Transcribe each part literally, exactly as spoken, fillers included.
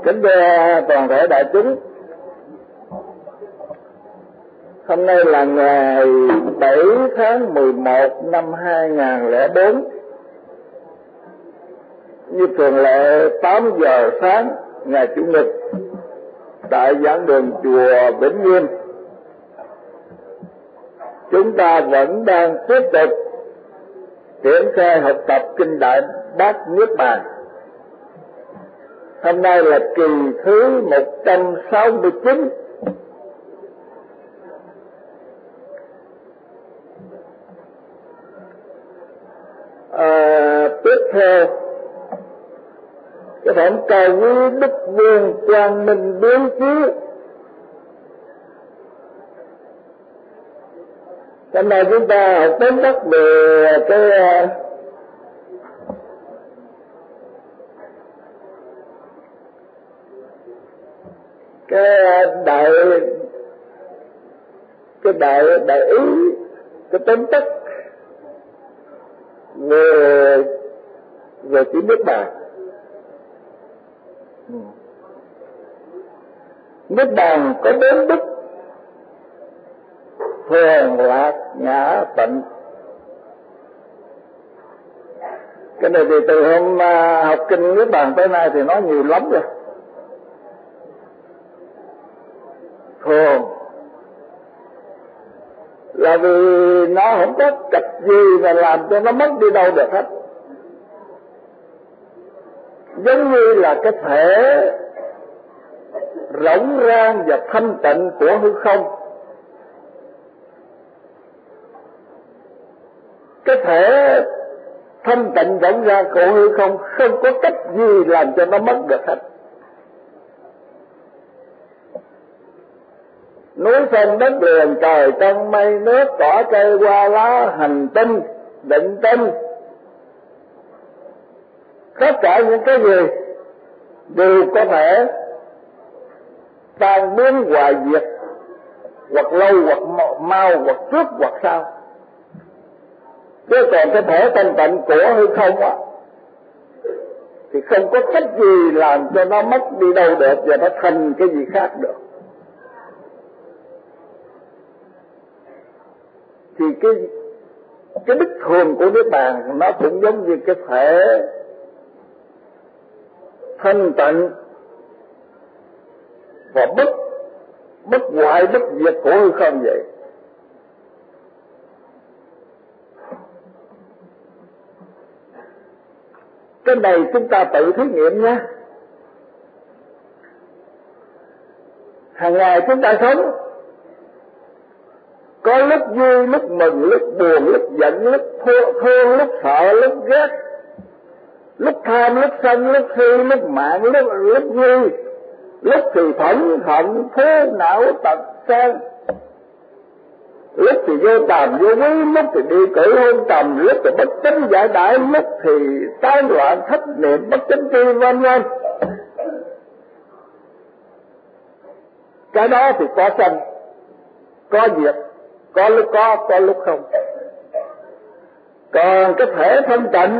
Kính thưa toàn thể đại chúng, hôm nay là ngày bảy tháng mười một năm hai nghìn không trăm lẻ bốn. Như thường lệ tám giờ sáng ngày Chủ nhật tại giảng đường chùa Vĩnh Nghiêm, chúng ta vẫn đang tiếp tục triển khai học tập kinh Đại Bát Niết Bàn. Hôm nay là kỳ thứ một trăm sáu mươi chín. À, tiếp theo cái phẩm Cao Quý Đức Vương Quang Minh Biến Chiếu. Hôm nay chúng ta học tóm tắt về cái cái đại cái đại đại ý, cái tóm tắt về về chữ Niết Bàn. Niết Bàn có bốn đức: thường, lạc, ngã, tịnh. Cái này thì từ hôm học kinh Niết Bàn tới nay thì nói nhiều lắm rồi. Thường là vì nó không có cách gì mà làm cho nó mất đi đâu được hết. Giống như là cái thể rỗng rang và thanh tịnh của hư không. Cái thể thanh tịnh rỗng rang của hư không không có cách gì làm cho nó mất được hết. Núi sông đất liền, trời trăng mây nước, cỏ cây hoa lá, hành tinh, định tinh, tất cả những cái gì đều có thể tan biến hoại diệt, hoặc lâu hoặc mau, hoặc trước hoặc sau. Chứ còn cái thể thanh tịnh của hư không á thì không có cách gì làm cho nó mất đi đâu được và nó thành cái gì khác được. Thì cái cái đức thường của Niết Bàn nó cũng giống như cái thể thanh tịnh và bất bất hoại bất diệt của hư không vậy. Cái này chúng ta tự thí nghiệm nha. Hàng ngày chúng ta sống, có lúc vui, lúc mừng, lúc buồn, lúc giận, lúc thương, lúc sợ, lúc ghét, lúc tham, lúc sân, lúc si, lúc mạng, lúc lúc vui, lúc thì phẫn hận, thế não tật sang, lúc thì vô tàm vô quý, lúc thì đi cử hôn trầm, lúc thì bất chánh giải đãi, lúc thì tán loạn thất niệm bất chánh tri, vân vân. Cái đó thì có sanh, có diệt, có lúc có, có lúc không. Còn cái thể thanh tịnh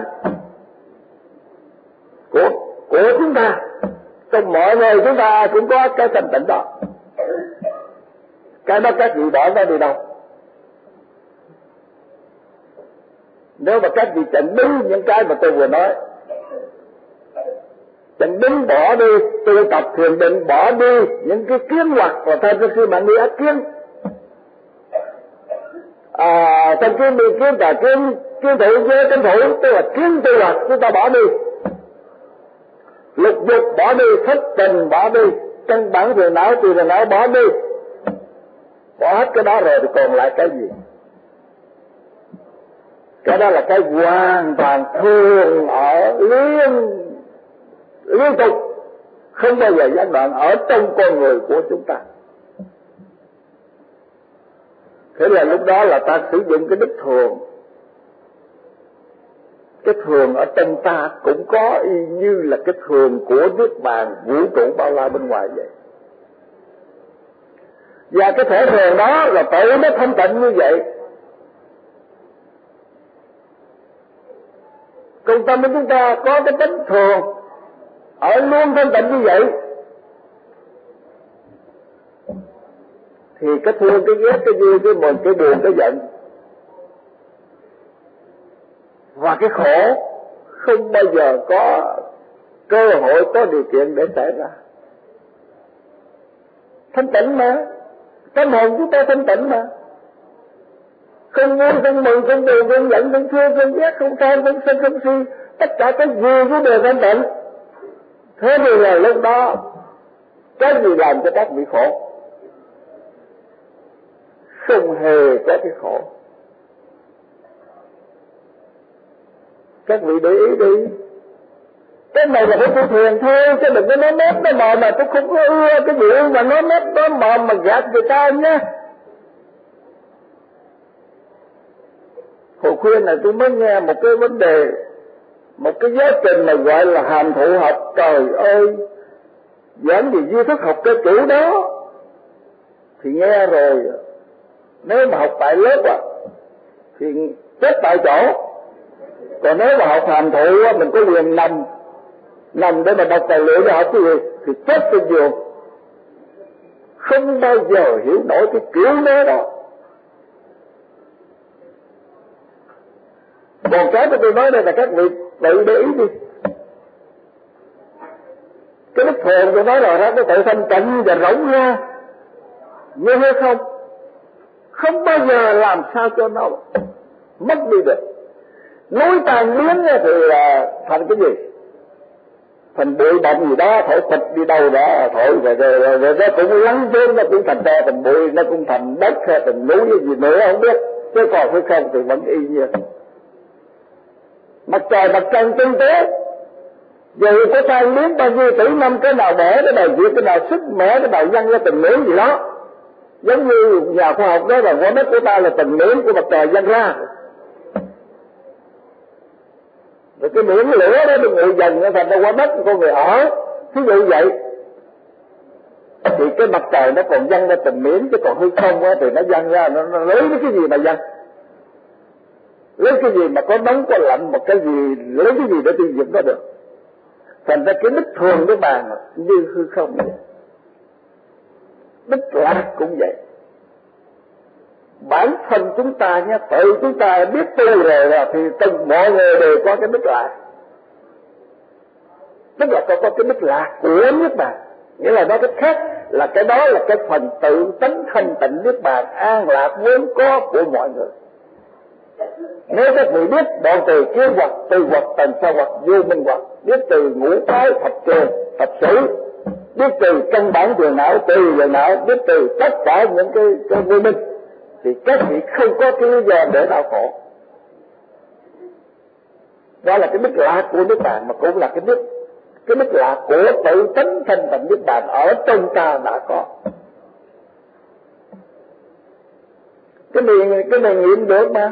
của của chúng ta, trong mọi người chúng ta cũng có cái thanh tịnh đó. Cái đó các vị bỏ nó đi đâu? Nếu mà các vị chặn đứng những cái mà tôi vừa nói, chặn đứng bỏ đi tu tập thiền định, bỏ đi những cái kiến hoặc và thân khi mà đi ác kiến, à, thân kiến đi kiến tà kiến, kiến thủ với kiến thủ, tức là kiến tu hoặc chúng ta bỏ đi, lục dục bỏ đi, thất tình bỏ đi, căn bản phiền não từ phiền não bỏ đi. Bỏ hết cái đó rồi thì còn lại cái gì? Cái đó là cái hoàn toàn thường ở liên liên tục, không bao giờ gián đoạn ở trong con người của chúng ta. Thế là lúc đó là ta sử dụng cái đức thường. Cái thường ở trong ta cũng có y như là cái thường của Niết Bàn vũ trụ bao la bên ngoài vậy. Và cái thể thường đó là tự nó thanh tịnh như vậy. Con tâm của chúng ta có cái tính thường ở luôn thanh tịnh như vậy, thì cái thương, cái ghét, cái vui, cái mừng, cái buồn, cái giận và cái khổ không bao giờ có cơ hội, có điều kiện để xảy ra. Thanh tịnh mà, tâm hồn chúng ta thanh tịnh mà, không vui, không mừng, không buồn, không giận, không thương, không ghét, không tham, không sân, không si, tất cả cái gì cũng đều thanh tịnh. Thế thì là lúc đó cái gì làm cho các vị khổ? Không hề có cái khổ. Các vị để ý đi, cái này là phải tu thiền thôi, chứ đừng có nói mép nó mò mà tôi không có ưa cái điệu mà nói mép nó mò mà gạt người ta nhé. Hồi khuya này tôi mới nghe một cái vấn đề, một cái giáo trình mà gọi là hàm thụ học. Trời ơi, giảng gì duy thức học cái kiểu đó thì nghe rồi, nếu mà học tại lớp á thì chết tại chỗ. Còn nếu mà học hàm thụ á, mình có quyền nằm nằm để mà đọc tài liệu để học cái gì thì chết trên giường. Không bao giờ hiểu nổi cái kiểu đó đó. Còn cái mà tôi nói đây là các vị tự để ý đi. Cái đức thường tôi nói rồi đó, cái tự thanh tịnh và rộng ra, như hay không, không bao giờ làm sao cho nó mất đi được. Núi tan biến thì là thành cái gì? Thành bụi bặm gì đó, thổi phịch đi đâu đó, thổi rồi, rồi, rồi, rồi nó cũng lắng xuống, nó cũng thành ra thành bụi, nó cũng thành đất hay thành núi hay gì nữa không biết. Chứ còn phải không thì vẫn y như mặt trời mặt trăng tinh tế, dù có tan biến bao nhiêu tỷ năm, cái nào đẻ, cái nào diệt, cái nào sức mẻ, cái nào văng ra tình miễn gì đó. Giống như nhà khoa học đó là quả đất của ta là tình miễn của mặt trời văng ra. Rồi cái miễn lửa đó đừng nguội dần nó thành ra quả đất của con người ở. Thí dụ vậy thì cái mặt trời nó còn văng ra tình miễn, chứ còn hư không á thì nó văng ra, nó, nó lấy cái gì mà văng, lấy cái gì mà có nóng có lạnh, một cái gì lấy cái gì để tiêu diệt nó được. Thành ra cái đức thường của bàn như hư không vậy. Đức lạc cũng vậy. Bản thân chúng ta nhé, tự chúng ta biết tu rồi là thì từng mọi người đều có cái đức lạc. Tức là có, có cái đức lạc của Niết Bàn. Nghĩa là nói cách khác là cái đó là cái phần tự tánh thanh tịnh Niết Bàn an lạc vốn có của mọi người. Nếu các vị biết đoạn từ kiến hoặc, từ hoặc, tầng sâu hoặc, vô minh hoặc, biết từ ngũ phái, thập trường, thập sử, biết từ căn bản về não, từ về não, biết từ tất cả những cái, cái vô minh, thì các vị không có cái lý do để đau khổ. Đó là cái đức lạc của Niết Bàn, mà cũng là cái đức cái đức lạc của tự tánh thanh tịnh Niết Bàn ở trong ta đã có. Cái này cái này nghiệm được mà,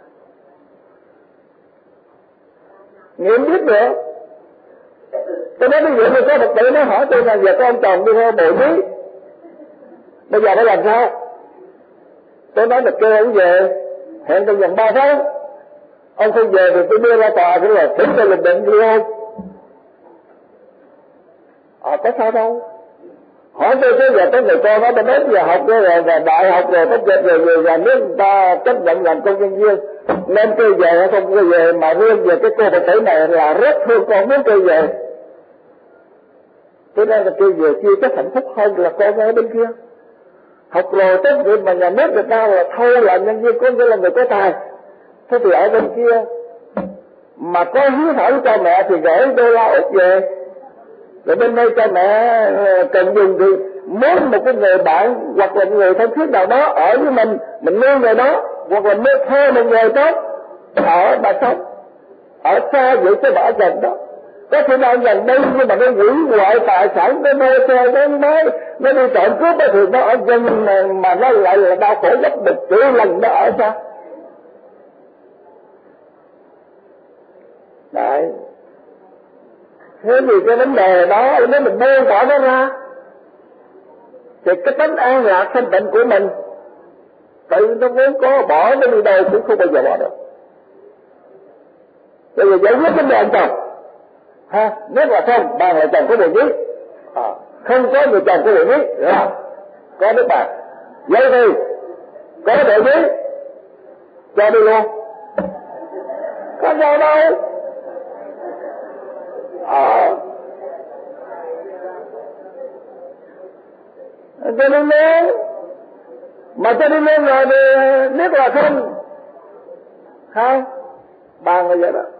nghiệm biết được. Tôi nói ví dụ như có Phật tử nó hỏi tôi là giờ có ông chồng đi theo bộ nhí, bây giờ phải làm sao? Tôi nói là kêu ông về, hẹn trong vòng ba tháng. Ông không về thì tôi đưa ra tòa, cái là thỉnh tôi lập định đi không? Ờ, có sao đâu. Hỏi tôi thế giờ tới người con nó đến giờ học rồi, rồi đại học rồi, tốt nghiệp rồi, rồi nhà nước người ta chấp nhận làm công nhân viên, nên tôi về hay không tôi về, mà riêng về cái cô Phật tử này là rất thương con, muốn tôi về. Thế nên là tôi về kia chắc hạnh phúc hơn là con ở bên kia. Học rồi tốt nghiệp mà nhà nước người ta là thôi làm nhân viên, có nghĩa là người có tài. Thế thì ở bên kia mà có hiếu thảo với cha mẹ thì gửi đô la Úc về. Rồi bên đây cha mẹ cần dùng thì muốn một cái người bạn hoặc là người thân thiết nào đó ở với mình, mình nuôi người đó, hoặc là nuôi thuê một người tốt ở bà sống. Ở xa vậy chứ mà ở gần đó. Có thể nào gần đây nhưng mà nó hủy hoại tài sản, nó mê xe, nó máy, nó đi trộm cướp thì nó ở gần mà, mà nó lại là đau khổ gấp được triệu lần nó ở xa. Đấy. Thế thì cái vấn đề đó nếu mình buông bỏ nó ra thì cái tánh an lạc thanh tịnh của mình tự nó vốn có, bỏ nó đi đâu cũng không bao giờ bỏ được. Bây giờ giải quyết vấn đề anh chồng ha, nếu là không bạn là chồng có bộ nhí, à, không có người chồng có bộ nhí là có Đức Bàn, Vậy thì có thể biết cho đi luôn, có sao đâu. À, cho đi luôn, mà cho đi luôn rồi thì biết là không, không, bàn là vậy đó.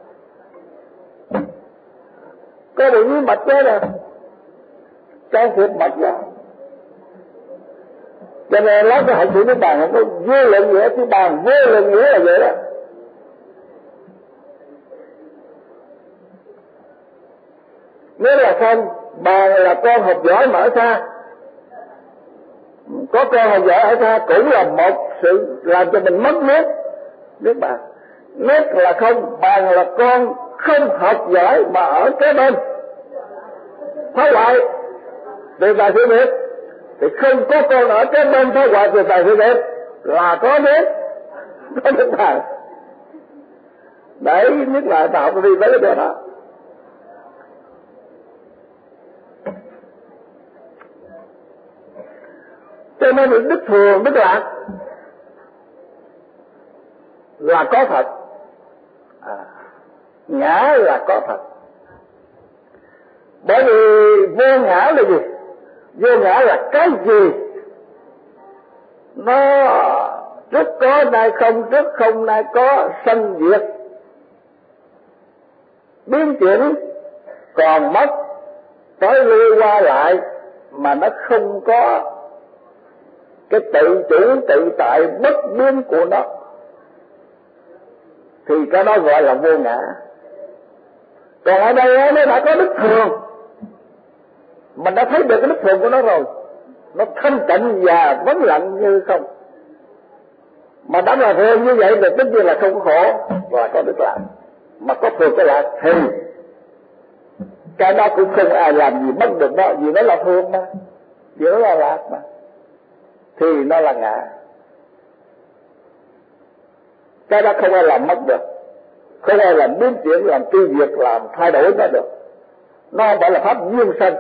Có bị như mạch đó nè, trang phục mạch đó. Cho nên lát cái hạnh sự nước bàn không có vô lượng nghĩa, chứ bàn vô lượng nghĩa là vậy đó. Nếu là không, bàn là con học giỏi mà ở xa, có con học giỏi ở xa cũng là một sự làm cho mình mất nước, nước bàn. Nước là không, bàn là con không học giỏi mà ở kế bên, phá hoại thì ta sẽ biết. Thì không có con ở kế bên phá hoại thì ta sẽ biết là có nước, có nước bàn. Đấy, nước lại ta học đi tới cái đó. Cho nên đức thường, đức lạc là có thật, à, ngã là có thật. Bởi vì vô ngã là gì? Vô ngã là cái gì? Nó trước có nay không, trước không nay có, sanh diệt, biến chuyển, còn mất, tới lui qua lại, mà nó không có cái tự chủ tự tại bất biến của nó, thì cái đó gọi là vô ngã. Còn ở đây nó đã có đức thường, mình đã thấy được cái đức thường của nó rồi, nó thanh tịnh và vắng lặng như không. Mà đã là thường như vậy thì tất nhiên là không có khổ và có đức lạc. Mà có thường cái lạc thì cái đó cũng không ai làm gì mất được đó, vì nó là thường mà, vì nó là lạc mà, thì nó là ngã. Cái đó không ai làm mất được, không ai làm biến chuyển, làm tiêu diệt, làm thay đổi nó được. Nó không phải là pháp duyên sanh,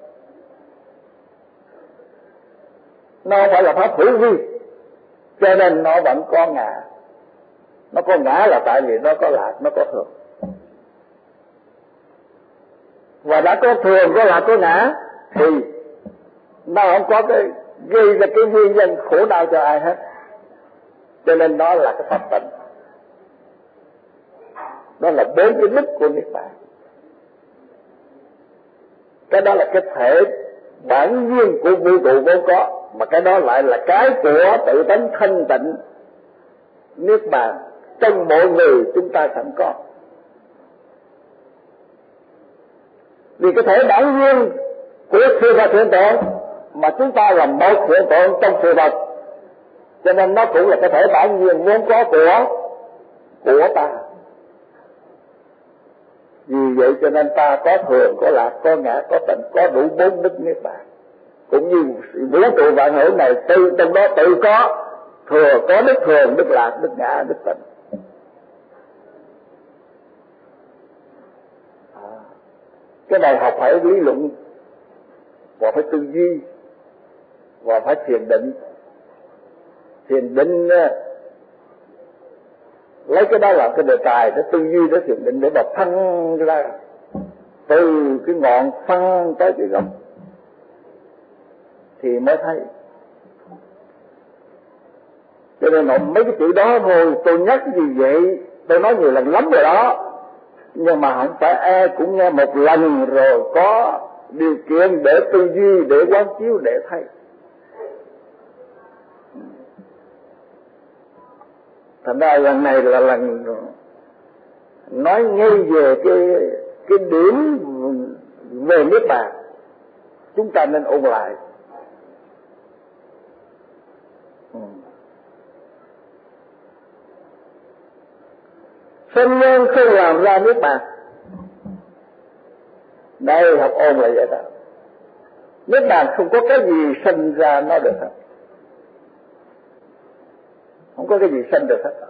nó không phải là pháp hữu vi, cho nên nó vẫn có ngã. Nó có ngã là tại vì nó có lạc, nó có thường. Và đã có thường, có lạc, có ngã thì nó không có cái gây ra cái nguyên nhân khổ đau cho ai hết. Cho nên nó là cái pháp tịnh. Đó là bốn cái đức của Niết Bàn. Cái đó là cái thể bản nguyên của vũ trụ vốn có, mà cái đó lại là cái của tự tánh thanh tịnh Niết Bàn trong mỗi người chúng ta sẵn có. Vì cái thể bản nguyên của sự vật hiện tượng mà chúng ta là một hiện tượng trong sự vật, cho nên nó cũng là cái thể bản nguyên vốn có của của ta. Vì vậy cho nên ta có thường, có lạc, có ngã, có tịnh, có đủ bốn đức Niết Bàn. Cũng như vũ trụ vạn hữu này từ trong đó tự có thừa, có đức thường, đức lạc, đức ngã, đức tịnh. À, cái này học phải lý luận, và phải tư duy, và phải thiền định. Thiền định lấy cái đó làm cái đề tài để tư duy, để thiền định, để mà phân ra từ cái ngọn phân tới cái gốc thì mới thấy. Cho nên mấy cái chữ đó thôi, tôi nhắc gì vậy, tôi nói nhiều lần lắm rồi đó, nhưng mà không phải ai cũng nghe một lần rồi có điều kiện để tư duy, để quán chiếu, để thấy. Thành ra lần này là lần nói ngay về cái cái điểm về Niết Bàn, chúng ta nên ôn lại. Ừ. Sanh nhân không làm ra Niết Bàn. Đây học ôn là vậy đó. Niết Bàn không có cái gì sanh ra nó được hết, không có cái gì sanh được hết.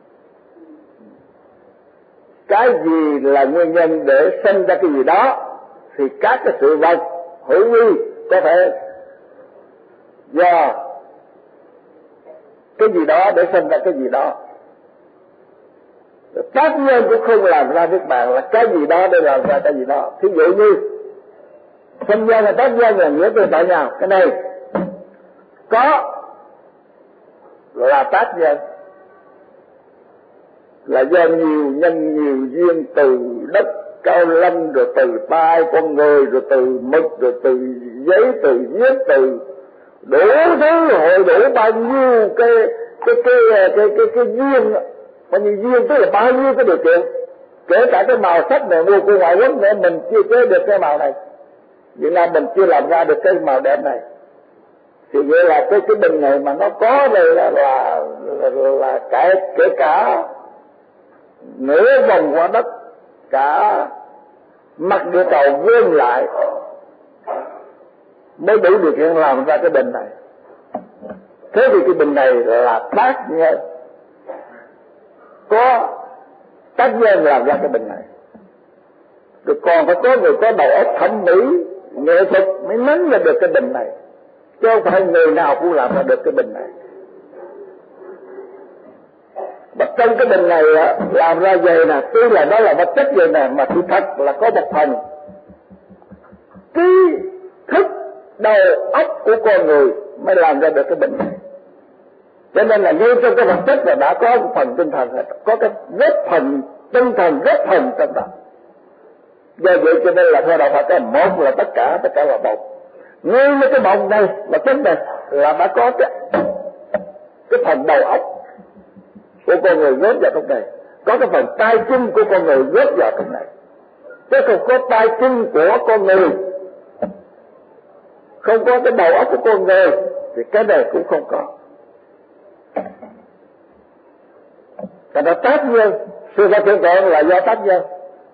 Cái gì là nguyên nhân để sanh ra cái gì đó thì các cái sự vật hữu vi có thể do cái gì đó để sinh ra cái gì đó. Tác nhân cũng không làm ra niết bàn, là cái gì đó để làm ra cái gì đó. Thí dụ như sinh nhân và tác nhân là nghĩa tương tự nhau. Cái này có là tác nhân, là do nhiều nhân nhiều duyên, từ đất cao lâm, rồi từ tai con người, rồi từ mực, rồi từ giấy, từ viết, từ đủ thứ, hội đủ bao nhiêu cái cái cái cái cái, cái, cái duyên, bao nhiêu duyên tức là bao nhiêu cái điều kiện, kể cả cái màu sắc này mua của ngoại quốc nữa mình chưa chế được cái màu này, Việt Nam mình chưa làm ra được cái màu đẹp này, thì vậy là cái cái bình này mà nó có đây là là là, là, là cả kể cả nửa vòng quả đất, cả mặt địa cầu vươn lại mới đủ điều kiện làm ra cái bình này. Thế thì cái bình này là tác nhân, có tác nhân làm ra cái bình này. Rồi còn phải có người có đầu óc thẩm mỹ nghệ thuật mới nắn ra được cái bình này, chứ không phải người nào cũng làm ra được cái bình này. Mà trong cái bình này làm ra vậy nè, tuy là đó là vật chất vậy nè, mà sự thật là có một phần trí thức đầu óc của con người mới làm ra được cái bình này. Cho nên là ngay trong cái vật chất là đã có một phần tinh thần, có cái rất phần tinh thần, rất phần trong đó. Do vậy cho nên là theo đạo Phật, cái một là tất cả, tất cả là một. Ngay với cái một này, là chất này là đã có cái cái phần đầu óc của con người góp vào trong này, có cái phần tay chân của con người góp vào trong này. Chứ không có tay chân của con người, không có cái đầu óc của con người thì cái này cũng không có. Thành ra tác nhân, sự vật hiện tượng là do tác nhân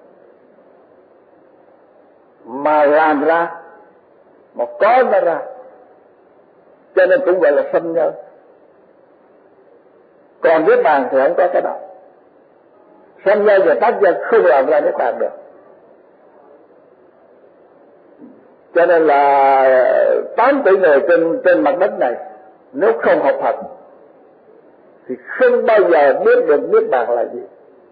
mà làm ra, mà có nó ra, cho nên cũng gọi là sanh nhân. Còn niết bàn thì không có cái đó. Sanh nhân và tác nhân không làm ra niết bàn được. Cho nên là tám tỷ người trên trên mặt đất này nếu không học Phật thì không bao giờ biết được niết bàn là gì.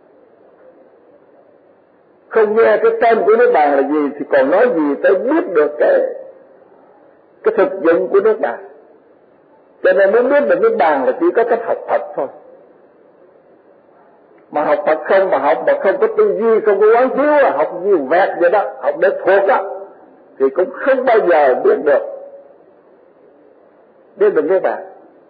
Không nghe cái tên của niết bàn là gì thì còn nói gì tới biết được cái cái thực dụng của niết bàn. Cho nên muốn biết được niết bàn là chỉ có cách học Phật thôi. Mà học Phật không mà học mà không có tư duy, không có quán chiếu, học nhiều vẹt vậy đó, học để thuộc đó, thì cũng không bao giờ biết được biết được niết bàn.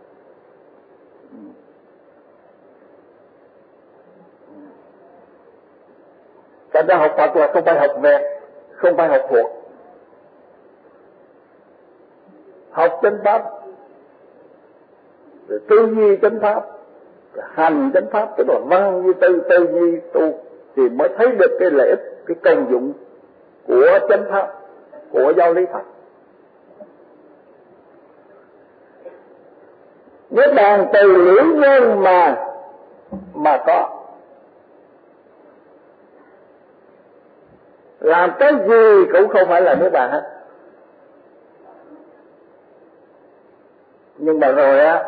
Thành ra học Phật là không phải học vẹt, không phải học thuộc. Học chánh pháp, rồi tư duy chánh pháp, rồi hành chánh pháp, tức là văn như tư, tư duy tu, thì mới thấy được cái lợi ích, cái công dụng của chánh pháp, của giáo lý Phật. Niết bàn từ liễu nhân mà mà có. Làm cái gì cũng không phải là niết bàn hết. Nhưng mà rồi á,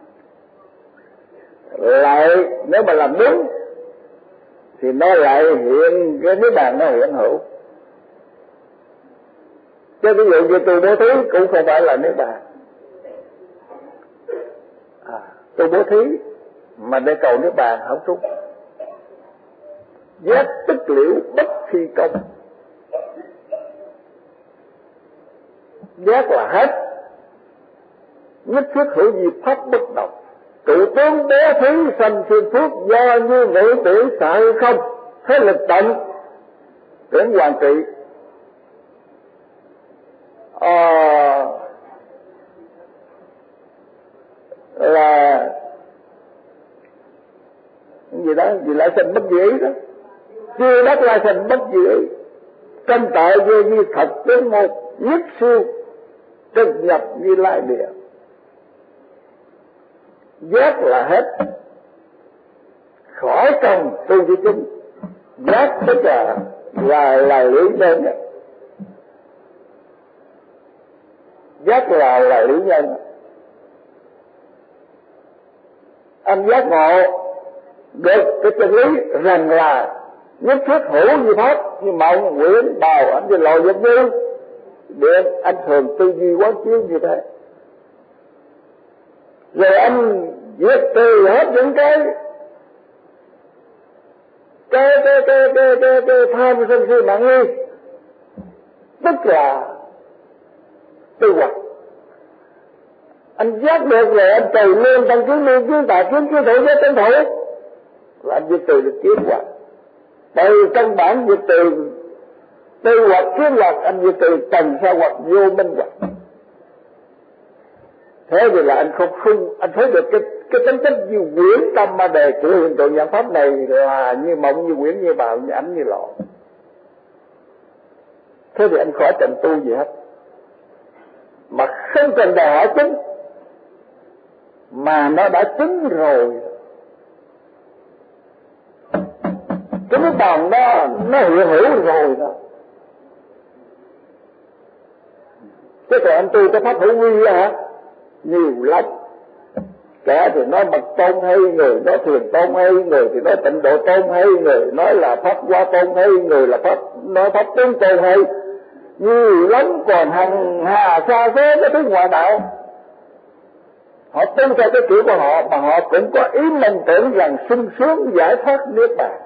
lại nếu mà làm đúng thì nó lại hiện, cái niết bàn nó hiện hữu. Chứ ví dụ như tu bố thí cũng không phải là niết bàn. À, tu bố thí mà để cầu niết bàn không trúng. Giác tức liễu bất thi công. Giác là hết, nhất thiết hữu diệt pháp bất động. Trụ tướng bố thí sanh thiên phước, do như ngữ tử xạ không, thế lực tận đến hoàn trị. À, là gì đó, gì lại sanh bất dị ý đó, chưa đắc lại sanh bất dị ý. Tranh tại vô như thật tướng một, nhất siêu trực nhập như lai địa. Giác là hết, khỏi cần tu với chúng. Giác tức là là là liễu nhân. Giác là là liễu nhân. anh giác ngộ được cái chân lý rằng là nhất thiết hữu như pháp, như mộng quyển bào ảnh như lò vật như điện, anh thường tư duy quán chiếu như thế. Rồi anh diệt trừ hết những cái cái cái cái cái cái, cái tham sân si mạng nghi, tức là tư hoạch. Anh giác được rồi anh trừ luôn tăng kiến liên kiến tà kiến kiến thủ với tân thủ là anh diệt trừ được kiến hoạch. Từ căn bản diệt trừ tư hoạch kiến hoạch, anh diệt trừ tầng sa hoạch vô minh hoạch. Thế thì là anh không không anh thấy được cái cái tính chất như quyển tâm ma đề của hiện tượng dạng pháp này là như mộng, như quyển, như bào, như ảnh, như lọ. Thế thì anh khỏi cần tu gì hết, mà không cần đòi hỏi chứng, mà nó đã chứng rồi. Cái nước bàn đó nó hiện hữu rồi đó. Thế còn anh tu cái pháp hữu vi hả? Nhiều lắm. Kẻ thì nói mật tôn hay, người nói thiền tôn hay, người thì nói tịnh độ tôn hay, người nói là pháp hoa tôn hay, người là pháp nói pháp tướng tôn hay. Nhiều lắm, còn hàng hà xa số cái thứ ngoại đạo. Họ tu theo cái kiểu của họ, mà họ cũng có ý mình tưởng rằng sung sướng giải thoát niết bàn.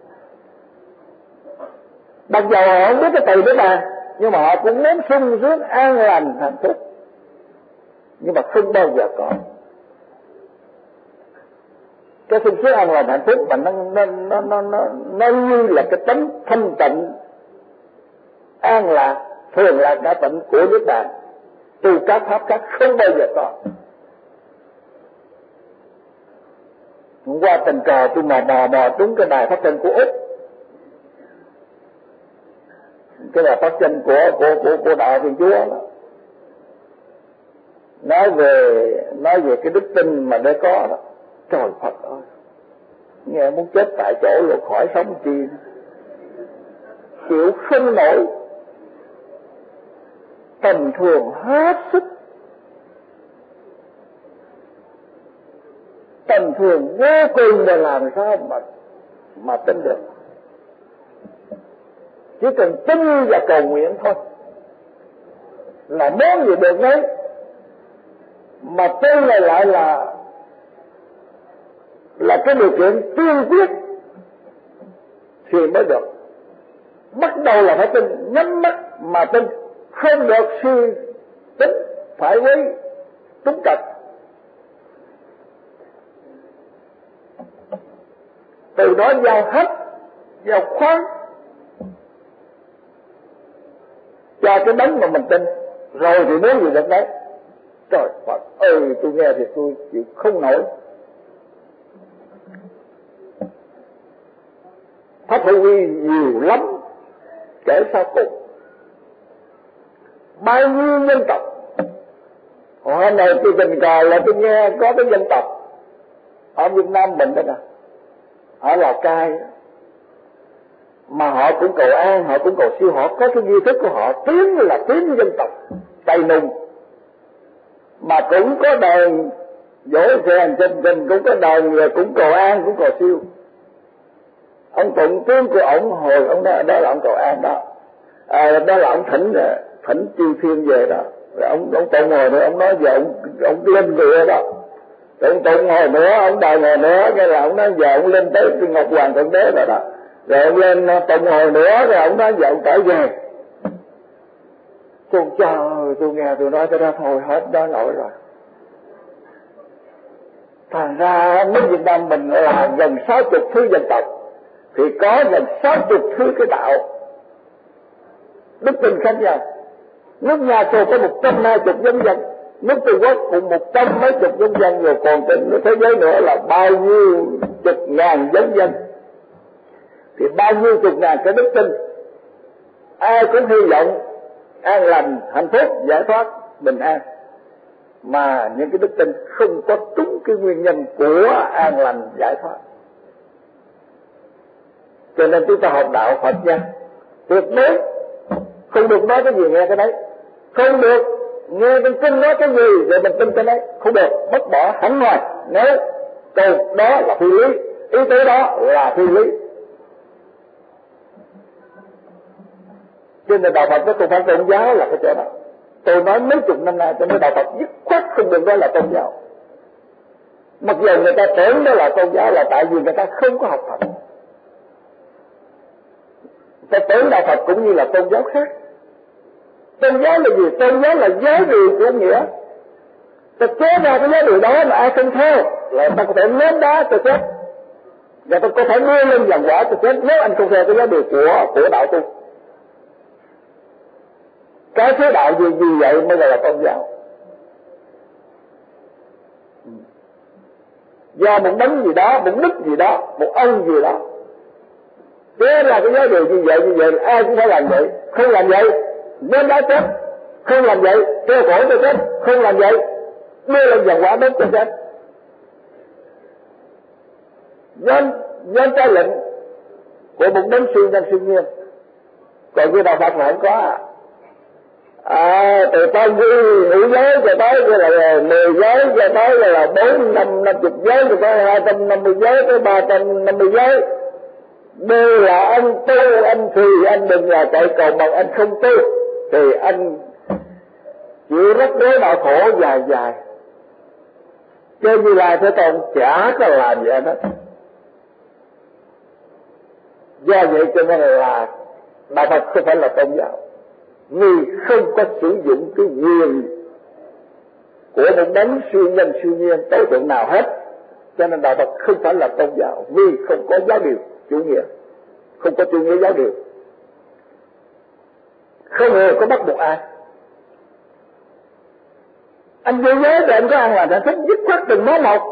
Mặc dù họ không biết cái từ niết bàn, nhưng mà họ cũng muốn sung sướng an lành hạnh phúc, nhưng mà không bao giờ có cái sung sướng an lành hạnh phúc mà nó nó nó nó nó, nó như là cái tánh thanh tịnh an lạc thường lạc đã tịnh của niết bàn. Từ các pháp khác không bao giờ có. Hôm qua tình cờ tôi mò mò mò trúng cái đài phát thanh của Úc, cái đài phát thanh của của của của đạo Thiên Chúa đó, nói về nói về cái đức tin mà để có đó. Trời Phật ơi, nghe muốn chết tại chỗ rồi khỏi sống chi, chịu không nổi, tầm thường hết sức, tầm thường vô cùng, là làm sao mà mà tin được. Chỉ cần tin và cầu nguyện thôi là muốn gì được đấy. Mà tin này lại là là cái điều kiện tiên quyết thì mới được. Bắt đầu là phải tin, nhắm mắt mà tin, không được suy tính phải với đúng trật. Từ đó giao hết, giao khoáng cho cái đấng mà mình tin, rồi thì muốn gì được đấy. Trời Phật ơi, tôi nghe thì tôi chịu không nổi. Pháp hữu vi nhiều lắm, kể sao cùng. Bao nhiêu dân tộc. Hôm nay tôi tình cờ là tôi nghe có cái dân tộc ở Việt Nam mình đó nè, ở Lào Cai, mà họ cũng cầu an, họ cũng cầu siêu, họ có cái nghi thức của họ, tiếng là tiếng dân tộc Tây Nùng, mà cũng có đờn dỗ rèn trên trình, cũng có đờn rồi cũng cầu an, cũng cầu siêu. Ông tụng tiếng của ổng hồi ông đó, đó là ông cầu an đó, à, đó là ông thỉnh thỉnh chi phiên về đó, rồi ông ông tụng hồi nữa, ông nói giờ ông ông lên ngựa đó, rồi ông tụng hồi nữa, ông đòi hồi nữa, cái là ông nói giờ ông lên tới cái Ngọc Hoàng Thượng Đế rồi đó, rồi ông lên tụng hồi nữa, rồi ông nói giờ ông trở về. Tôi trời, tôi nghe tôi nói cái đó thôi hết đó nổi rồi. Thành ra nước Việt Nam mình là gần sáu chục thứ dân tộc, thì có gần sáu chục thứ cái đạo đức tin khác nhau. Nước Nga Xô có một trăm hai chục dân dân, nước Trung Quốc cũng một trăm mấy chục dân dân, rồi còn trên thế giới nữa là bao nhiêu chục ngàn dân dân. Thì bao nhiêu chục ngàn cái đức tin, ai cũng hy vọng an lành, hạnh phúc, giải thoát, bình an. Mà những cái đức tin không có đúng cái nguyên nhân của an lành, giải thoát. Cho nên chúng ta học đạo Phật nha, tuyệt đối không được nói cái gì nghe cái đấy, không được nghe bên kinh nói cái gì rồi mình tin cái đấy, không được, mất bỏ hẳn ngoài. Nếu câu đó là phi lý, ý tứ đó là phi lý. Cho nên đạo Phật nó không phải tôn giáo là cái chỗ đó. Tôi nói mấy chục năm nay cho nên đạo Phật dứt khoát không được đó là tôn giáo. Mặc dù người ta tưởng đó là tôn giáo là tại vì người ta không có học Phật. Ta tưởng đạo Phật cũng như là tôn giáo khác. Tôn giáo là gì? Tôn giáo là giáo điều của nghĩa. Ta chế ra cái giáo điều đó mà ai không theo là ta có thể ném đá cho chết, và ta có thể đưa lên dàn quả cho chết nếu anh không theo cái giáo điều của của đạo tu. Cái thế đạo gì gì vậy mới gọi là tôn giáo. Do một đấng gì đó, một đức gì đó, một ông gì đó, thế là cái giáo điều như vậy như vậy ai cũng phải làm vậy. Không làm vậy nên đã chết, không làm vậy treo cổ cho chết, không làm vậy đưa lên dàn quả đốt cho chết. Dân dân trái lệnh của một đấng siêu nhân siêu nhiên. Còn như đạo Phật là không có à. À, từ tới ngũ giới cho tới là mười giới cho tới là bốn năm năm chục giới cho tới hai trăm năm mươi giới tới ba trăm năm mươi giới đều là anh tu. Anh thì anh đừng là chạy cầu bằng anh không tu thì anh chịu rất đối đạo khổ dài dài. Chứ Như Lai Thế Tôn chả có làm gì hết. Do vậy cho nên là đạo Phật không phải là tôn giáo, vì không có sử dụng cái quyền của một đấng siêu nhân siêu nhiên tối thượng nào hết. Cho nên đạo Phật không phải là tôn giáo, vì không có giáo điều chủ nghĩa, không có chủ nghĩa giáo điều, không hề có bắt buộc ai. Anh vô giới thì anh có ăn là anh thích dứt khoát từng món một.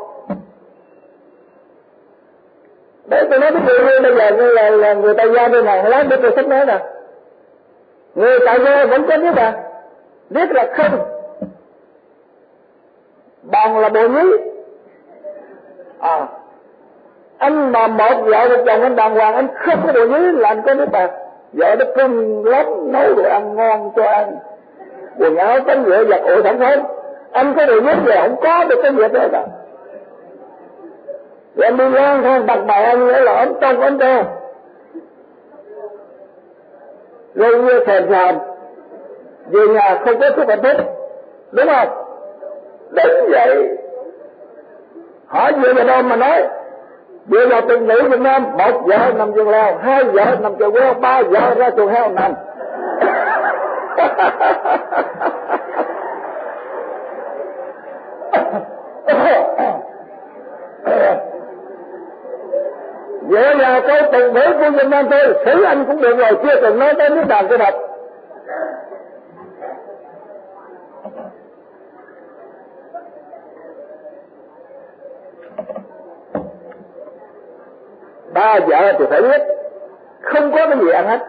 Đấy tôi nói với người như bây giờ như là, là người ta gia bên hàng láng để tôi thích nói nè. Người tại gia vẫn có biết à, biết là không, bằng là bồ nhí. À, anh mà một vợ một chồng anh đàng hoàng, anh không có bồ nhí là anh có nước bạc. Vợ nó cưng lắm, nấu đồ ăn ngon cho ăn, quần áo tắm rửa giặt ủi thẳng thớm. Anh có đồ nhí về không có được cái việc đó đâu. Rồi anh đi lang thang đặt bài anh nữa là ấm trong ấm teo, rồi như thèm thèm về nhà không có thuốc hạnh phúc, đúng không? Đến vậy hỏi về vào đâu mà nói. Về vào từng nữ Việt Nam, một vợ nằm giường leo, hai vợ nằm chợ queo, ba vợ ra chuồng heo nằm. Vậy là câu từng nữ của Việt Nam thôi, xử anh cũng được rồi, chưa từng nói tới nước đàn của Phật. Ba vợ thì phải biết, không có cái gì ăn hết.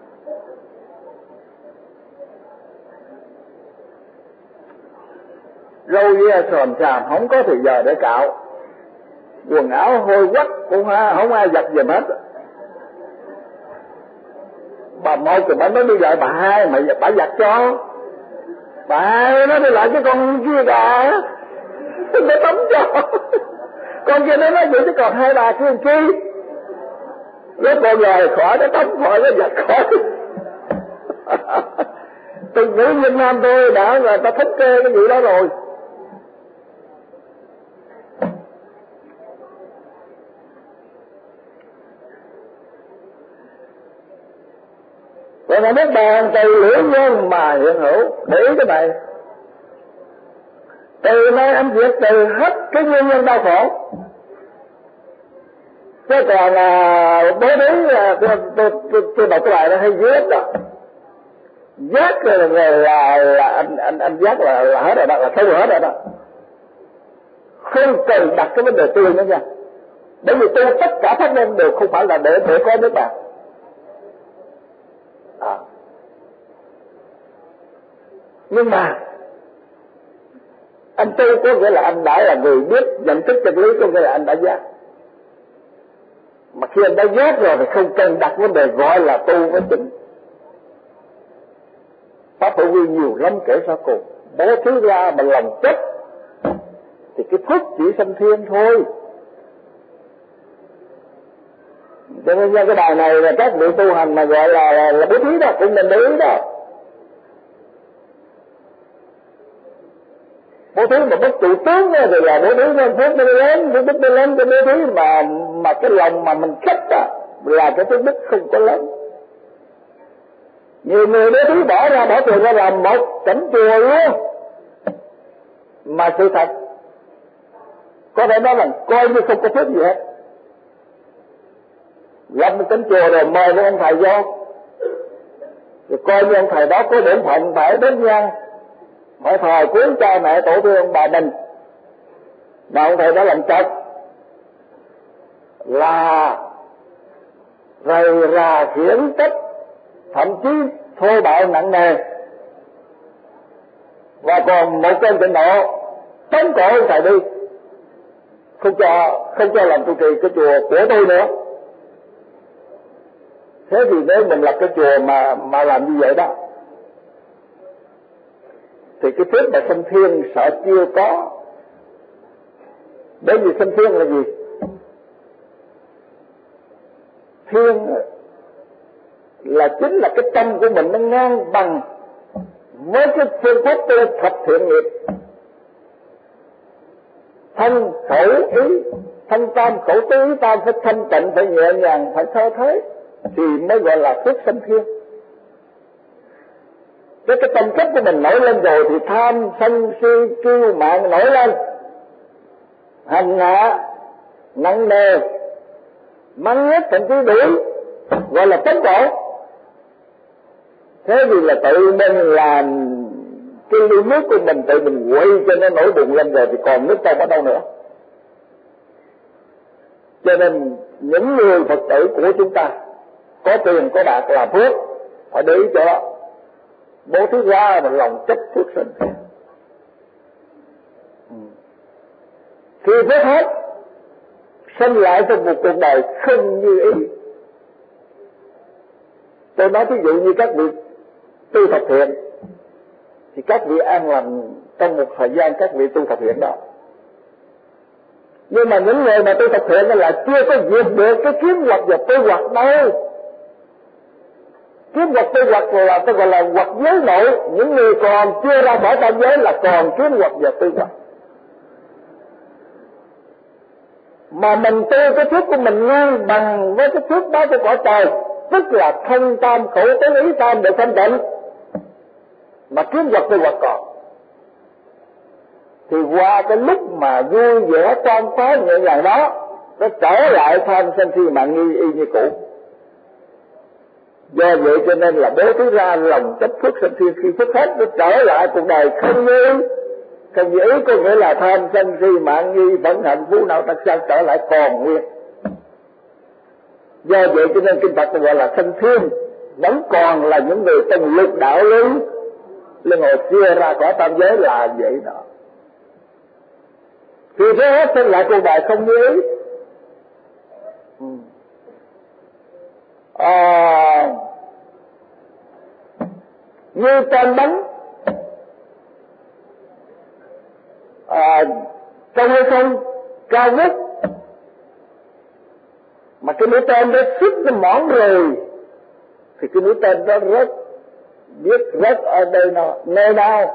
Râu ria sòm sàm không có thời giờ để cạo, quần áo hôi quắc cũng không ai giặt giùm hết. Bà một thì bà nói bây giờ bà hai mà bà giặt cho. Bà hai nói lại cái con kia kìa, nó tắm cho. Con kia nó nói vậy chứ còn hai bà kia làm chi. Nó còn rồi khỏi nó tắm khỏi nó giặt khỏi. Từng nữ Việt Nam tôi đã là ta thích cái gì đó rồi. Còn là nước bàn từ lưỡi nhân mà hiện hữu. Để ý cái này, từ nay anh diệt từ hết cái nguyên nhân đau khổ. Chứ còn là bố đấy tôi đọc cái bài nó hay viết đó. Giác là, là, là, là anh, anh, anh giác là, là hết rồi đó, là thấy hết rồi đó. Không cần đặt cái vấn đề tôi nữa nha. Bởi vì tôi tất cả pháp môn đều không phải là để, để có nước bạc. À. Nhưng mà anh tu có nghĩa là anh đã là người biết nhận thức chân lý, có nghĩa là anh đã giác. Mà khi anh đã giác rồi thì không cần đặt vấn đề gọi là tu với chính. Pháp Phổ Vi nhiều lắm kể sao cùng. Bố thí ra mà lòng chết thì cái phước chỉ sanh thiên thôi. Cho nên cái bài này là các vị tu hành mà gọi là là, là bố thí đó, cũng nên để ý đó. Bố thí mà bất trụ tướng thì là bố thí nên phước nó lớn, cái đức nó lớn, cái bố thí mà mà cái lòng mà mình khích á là cái phước đức không có lớn. Nhiều người bố thí bỏ ra bỏ tiền ra làm một cảnh chùa luôn, mà sự thật có thể nói là coi như không có phước gì hết. Lập một cảnh chùa rồi mời một ông thầy vô, rồi coi như ông thầy đó có bổn phận phải đến nhang hỏi thờ cúng cha mẹ tổ tiên ông bà mình, mà ông thầy đó làm trật là rầy rà khiển trách, thậm chí thô bạo nặng nề, và còn một cơn thịnh nộ tống cổ ông thầy đi, không cho không cho làm trụ trì cái chùa của tôi nữa. Thế thì nếu mình lập cái chùa mà mà làm như vậy đó, thì cái phước mà sanh thiên sợ chưa có. Bởi vì sanh thiên là gì? Thiên là chính là cái tâm của mình nó ngang bằng với cái phương pháp tu tập thiện nghiệp. Thân khẩu ý, thân tam khẩu tứ ý tam phải thanh tịnh, phải nhẹ nhàng, phải thơ thế, thì mới gọi là phước sanh thiên. Cái cái tâm cách của mình nổi lên rồi thì tham sân si kiêu mạn nổi lên, hành hạ nặng nề, mắng nhất thậm chí đuổi, gọi là tống cổ. Thế thì là tự mình làm cái ly nước của mình, tự mình quay cho nó nổi bùng lên rồi thì còn nước trong ở đâu nữa. Cho nên những người Phật tử của chúng ta có tiền có bạc là phước, phải để ý cho đó. Bố thí ra mà lòng chấp phước sinh. Khi phước hết, sinh lại trong một cuộc đời không như ý. Tôi nói ví dụ như các vị tu tập thiện, thì các vị an lành trong một thời gian các vị tu tập thiện đó. Nhưng mà những người mà tu tập thiện là chưa có diệt được cái kiến hoặc và tư hoặc đâu. Kiến hoặc tư hoặc là tôi gọi là hoặc giới nội, những người còn chưa ra khỏi tam giới là còn kiến hoặc và tư hoặc. Mà mình tu cái phước của mình ngang bằng với cái phước đó của cõi trời, tức là thân tam khẩu tứ ý tam được thanh tịnh, mà kiến hoặc tư hoặc còn. Thì qua cái lúc mà vui vẻ quan phá nhẹ nhàng đó, nó trở lại tham sân si mạng nghi y như cũ. Do vậy cho nên là bố thí ra lòng chấp phước sanh thiên, khi phước hết nó trở lại cuộc đời không như không như ý, có nghĩa là tham sân si mạng nghi phẫn hận phú não tật sang trở lại còn nguyên. Do vậy cho nên kinh Phật gọi là sanh thiên, vẫn còn là những người từng lục đạo lý lên hồi xưa ra khỏi tam giới là vậy đó. Khi thế hết sinh lại cuộc đời không như ý. À, như tên bắn à, trong hay không cao nhất, mà cái mũi tên đó xích nó mỏng rồi thì cái mũi tên đó rớt, biết rớt ở đây nào nơi nào.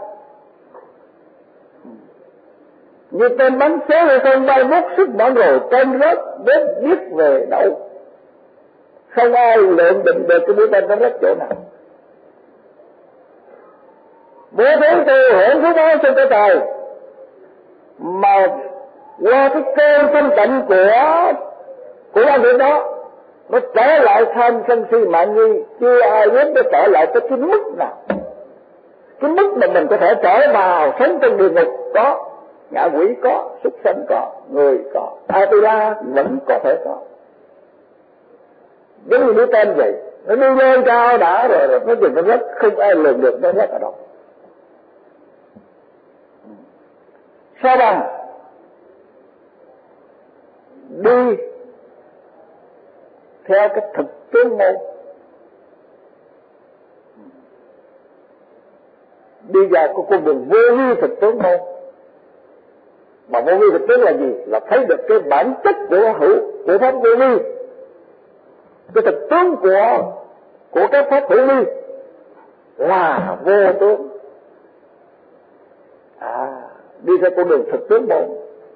Như tên bắn xé hay không bay bút xích mỏng rồi, tên rớt đến biết về đâu. Không ai lượng định được cái mũi tên nó rớt chỗ nào. Bố thí tu hưởng phước báo trên cái trời, mà qua cái cơn thanh tịnh của của quan điểm đó, nó trở lại tham sân si mạng nghi, chưa ai biết nó trở lại tới cái mức nào. Cái mức mà mình có thể trở vào sống trong địa ngục có, ngạ quỷ có, súc sanh có, người có, Atula vẫn có thể có. Giống như đứa tên vậy, nó đi lên cao đã rồi, rồi nó dừng nó rất không ai lường được nó rất ở đâu. Sao bằng đi theo cái thực tướng môn, đi vào cái con đường vô vi thực tướng môn. Mà vô vi thực tướng là gì? Là thấy được cái bản chất của hữu của pháp vô vi, cái thực tướng của của các pháp hữu vi là vô tướng. À, đi theo con đường thực tướng bốn,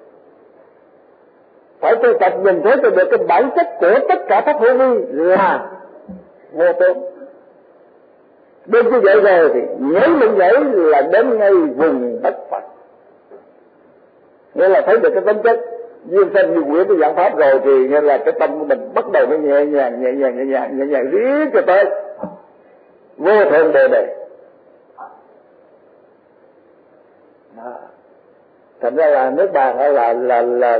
phải tu tập nhìn thấy được cái bản chất của tất cả pháp hữu vi là vô tướng. Đến như vậy rồi thì nhảy mình nhảy là đến ngay vùng đất Phật, nghĩa là thấy được cái tính chất duyên sanh như quyển cái dạng pháp rồi thì nghĩa là cái tâm của mình bắt đầu nó nhẹ nhàng nhẹ nhàng nhẹ nhàng nhẹ nhàng riết cho tới vô thượng bồ đề. Đó. Thành ra là nước Bàn là là là, là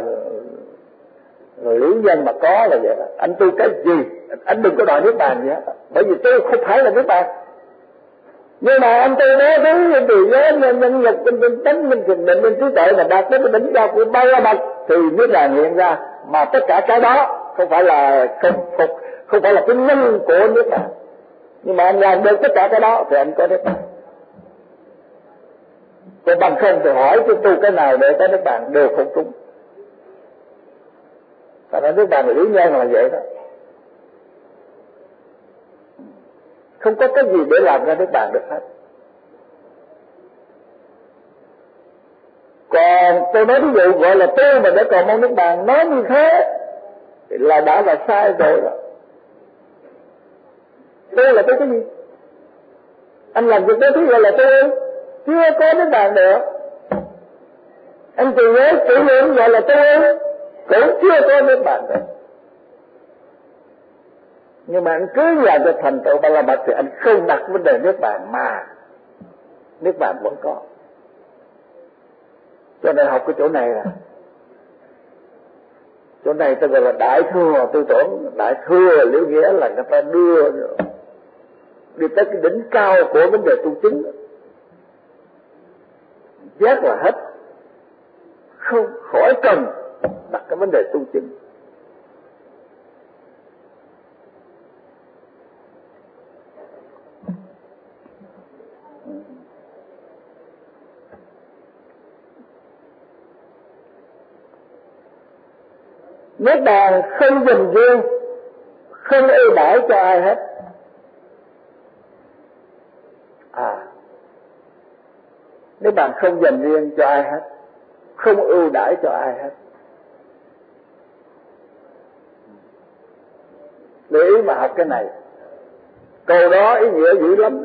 lý nhân mà có là vậy đó. Anh tu cái gì anh đừng có đòi nước Bàn gì hết, bởi vì tôi không phải là nước Bàn. Nhưng mà anh tu đó thứ từ giới nhân nhân lực tinh tinh tánh minh trình định minh trí tuệ mà đạt đến cái đỉnh cao của ba la mật thì mới là hiện ra. Mà tất cả cái đó không phải là không không, không phải là cái nhân của nước Bàn, nhưng mà anh làm được tất cả cái đó thì anh có nước Bàn. Còn bằng không thì hỏi tôi tu cái nào để có nước Bàn đều không trúng. Thành ra nước Bàn là lý nhân là vậy đó, không có cái gì để làm ra nước Bàn được hết. Còn tôi nói ví dụ gọi là tu mà để còn mong nước Bàn, nói như thế là đã là sai rồi đó. Tu là tu cái gì? Anh làm việc đó thứ gọi là tu, chưa có nước Bàn được. Anh từ nhớ tự lượng gọi là tu, cũng chưa có nước Bàn được. Nhưng mà anh cứ làm cho thành tựu ba la mật thì anh không đặt vấn đề nước Bàn, mà nước Bàn vẫn có. Cho nên học cái chỗ này là chỗ này ta gọi là đại thừa tư tưởng. Đại thừa lý nghĩa là người ta đưa đi tới cái đỉnh cao của vấn đề tu chứng, giác là hết, không khỏi cần đặt cái vấn đề tu chứng. Nước Bàn không dành riêng, không ưu đãi cho ai hết. À, nước Bàn không dành riêng cho ai hết, không ưu đãi cho ai hết. Để ý mà học cái này, câu đó ý nghĩa dữ lắm đó.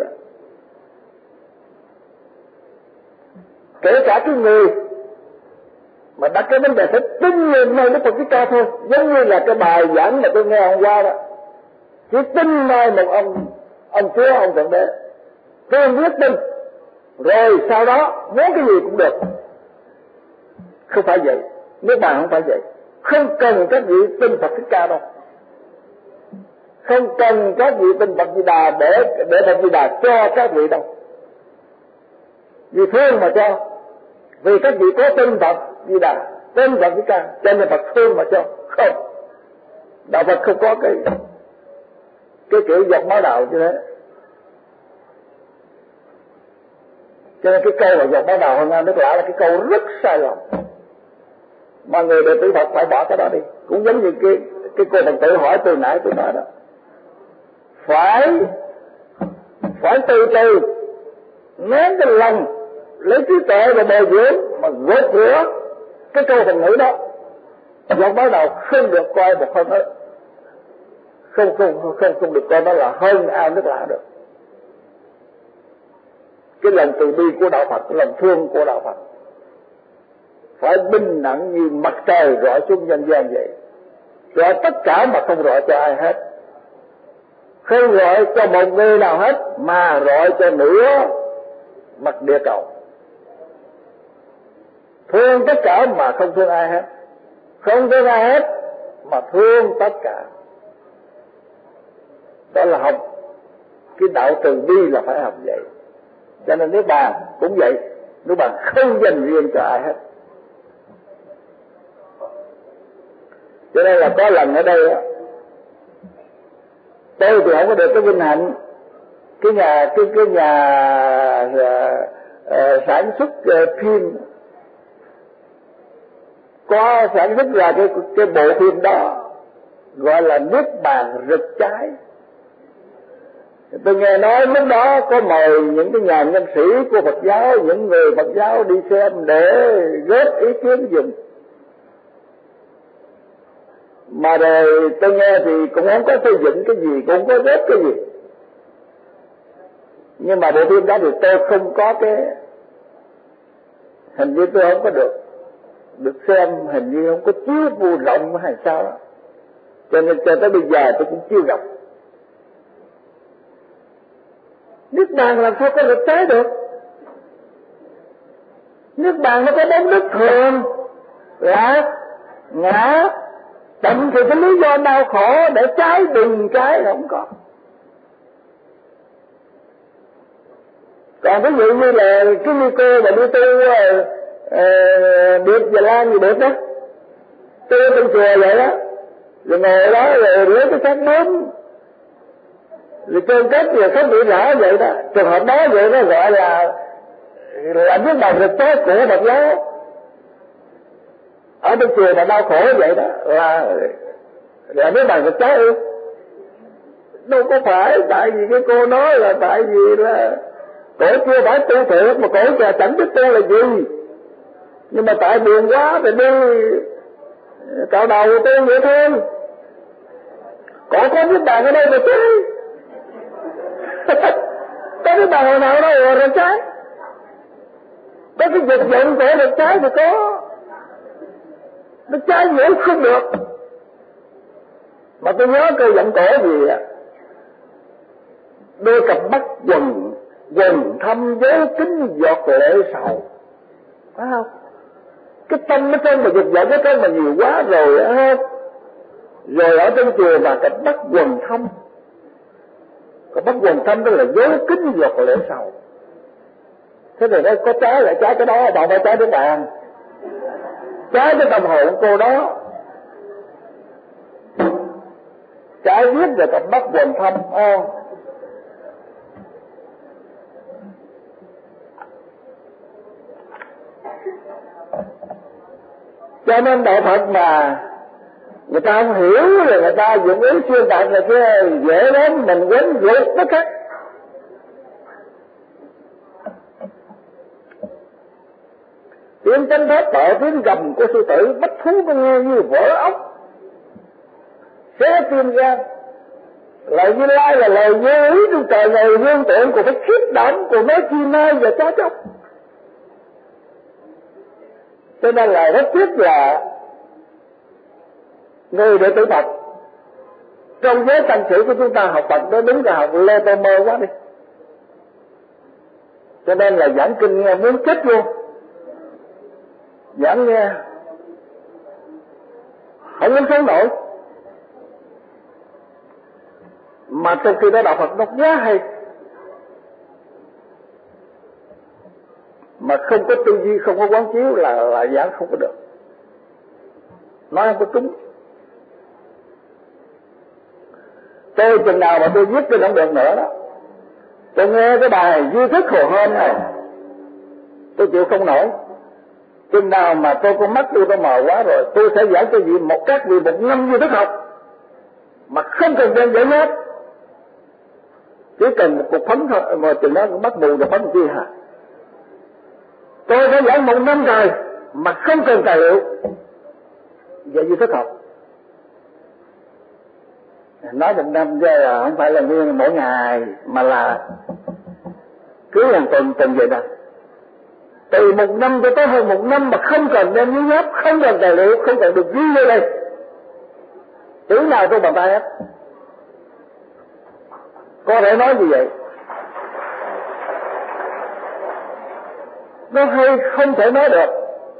Kể cả cái người mà đặt cái vấn đề phải tin lên nơi Đức Phật Thích Ca thôi, giống như là cái bài giảng mà tôi nghe hôm qua đó, chỉ tin nơi một ông ông Chúa, ông Thượng Đế, tôi biết tin, rồi sau đó muốn cái gì cũng được. Không phải vậy, nước Bàn không phải vậy, không cần các vị tin Phật Thích Ca đâu, không cần các vị tin Phật Di Đà để để Phật Di Đà cho các vị đâu, vì thương mà cho, vì các vị có tin Phật Di Đà, tin Phật Di Ca, cho nên Phật thương mà cho. Không, đạo Phật không có cái cái kiểu dọc máu đạo như thế. Cho nên cái câu là dọc máu đạo hơn Nga nước Lạ là cái câu rất sai lầm, mà người đệ tử Phật phải bỏ cái đó đi. Cũng giống như cái cái cô đồng tử hỏi từ nãy tôi nói đó, phải phải từ từ nén cái lòng, lấy trí tuệ và bồi dưỡng mà gột rửa cái câu thành ngữ đó. Dòng báo đầu không được coi một hơn nữa, không không không không được coi nó là hơn ao nước Lạ được. Cái lòng từ bi của đạo Phật, cái lòng thương của đạo Phật phải bình nặng như mặt trời rọi xuống nhân gian vậy, rọi tất cả mà không rọi cho ai hết, không rọi cho một người nào hết mà rọi cho nửa mặt địa cầu. Thương tất cả mà không thương ai hết, không thương ai hết mà thương tất cả. Đó là học cái đạo từ bi là phải học vậy. Cho nên nước Bàn cũng vậy, nước Bàn không dành riêng cho ai hết. Cho nên là có lần ở đây á, tôi thì không có được cái vinh hạnh, cái nhà cái cái nhà uh, uh, sản xuất uh, phim có sản xuất ra cái cái bộ phim đó gọi là niết bàn rực cháy. Tôi nghe nói lúc đó có mời những cái nhà nhân sĩ của Phật giáo, những người Phật giáo đi xem để góp ý kiến dùng. Mà rồi tôi nghe thì cũng không có xây dựng cái gì, cũng không có góp cái gì. Nhưng mà bộ phim đó thì tôi không có cái, hình như tôi không có được được xem, hình như không có chiếu vô rộng hay sao đó. Cho nên cho tới bây giờ tôi cũng chưa gặp. Niết bàn làm sao có được tới được? Niết bàn nó có bốn đức thường, lạc, ngã, tận thì cái lý do đau khổ để trái đừng trái là không có. Còn ví dụ như là cái ni cô mà đi tu Điệp Già Lan gì được đó, tu trong chùa vậy đó, rồi ngồi đó rồi lấy cái xác nến, rồi cơn kết rồi không bị rõ vậy đó. Trường hợp đó vậy nó gọi là là biết bằng thực tế của Phật giáo. Ở trong chùa mà đau khổ vậy đó là là biết bằng thực tế ư? Đâu có phải, tại vì cái cô nói là tại vì là cổ chưa phải tu thiệt, mà cổ giờ chẳng biết tu là gì. Nhưng mà tại buồn quá thì đi cạo đầu tu vậy thôi. Cổ có biết bàn ở đây mà chứ. Có biết bàn hồi nào đâu rồi trái. Có cái dịch dụng cổ được trái thì có. Nó trái nhiều không được. Mà tôi nhớ câu giọng cổ gì à, đôi cặp mắt quần quần thâm dấu kính giọt lệ sầu, phải không? Cái tâm nó trên mà giật giận cái trên mà nhiều quá rồi á, rồi ở trong chùa mà cặp mắt quần thâm, cặp mắt quần thâm đó là dấu kính giọt lệ sầu. Thế rồi nó có trái lại trái cái đó, bạn phải trái đến bàn, trái cái tâm hồn cô đó. Trái viết về cặp mắt quần thâm, à. Cho nên đạo Phật mà người ta không hiểu rồi người ta dụng ý xuyên tạc là cái dễ lắm, mình quấn ruột nó khác. Tiếng chánh pháp tạo tiếng gầm của sư tử, bách thú nó nghe như vỡ ốc, xé tim ra. Lời Như Lai là lời vô ý trong trời ngày vương tượng của phải khiếp đảm của mấy chi mai và chó chóc. Cho nên là rất tiếc là người đệ tử Phật trong giới tăng sĩ của chúng ta học Phật đó đúng là học lê tô mơ quá đi. Cho nên là giảng kinh nghe muốn chết luôn, giảng nghe không muốn sống nổi. Mà trong khi đó đạo Phật nó quá hay, mà không có tư duy, không có quán chiếu là là giảng không có được, nói không có trúng. Tôi chừng nào mà tôi viết tôi không được nữa đó. Tôi nghe cái bài duy thức hồ hôm này tôi chịu không nổi. Chừng nào mà tôi có mắt tôi tôi mờ quá rồi, tôi sẽ giảng cho vị một các vị một năm duy thức học mà không cần đem giải hết, chỉ cần một cục phấn thôi mà chừng đó cũng bắt mù rồi phấn chi hả. Tôi phải giảng một năm rồi mà không cần tài liệu về duy thức học. Nói một năm chứ là không phải là nguyên mỗi ngày, mà là cứ hàng tuần tuần vậy đó. Từ một năm cho tới hơn một năm mà không cần đem nhớ nháp, không cần tài liệu, không cần được ghi vô đây, chữ nào tôi bằng tay hết. Có thể nói như vậy. Nó hay không thể nói được.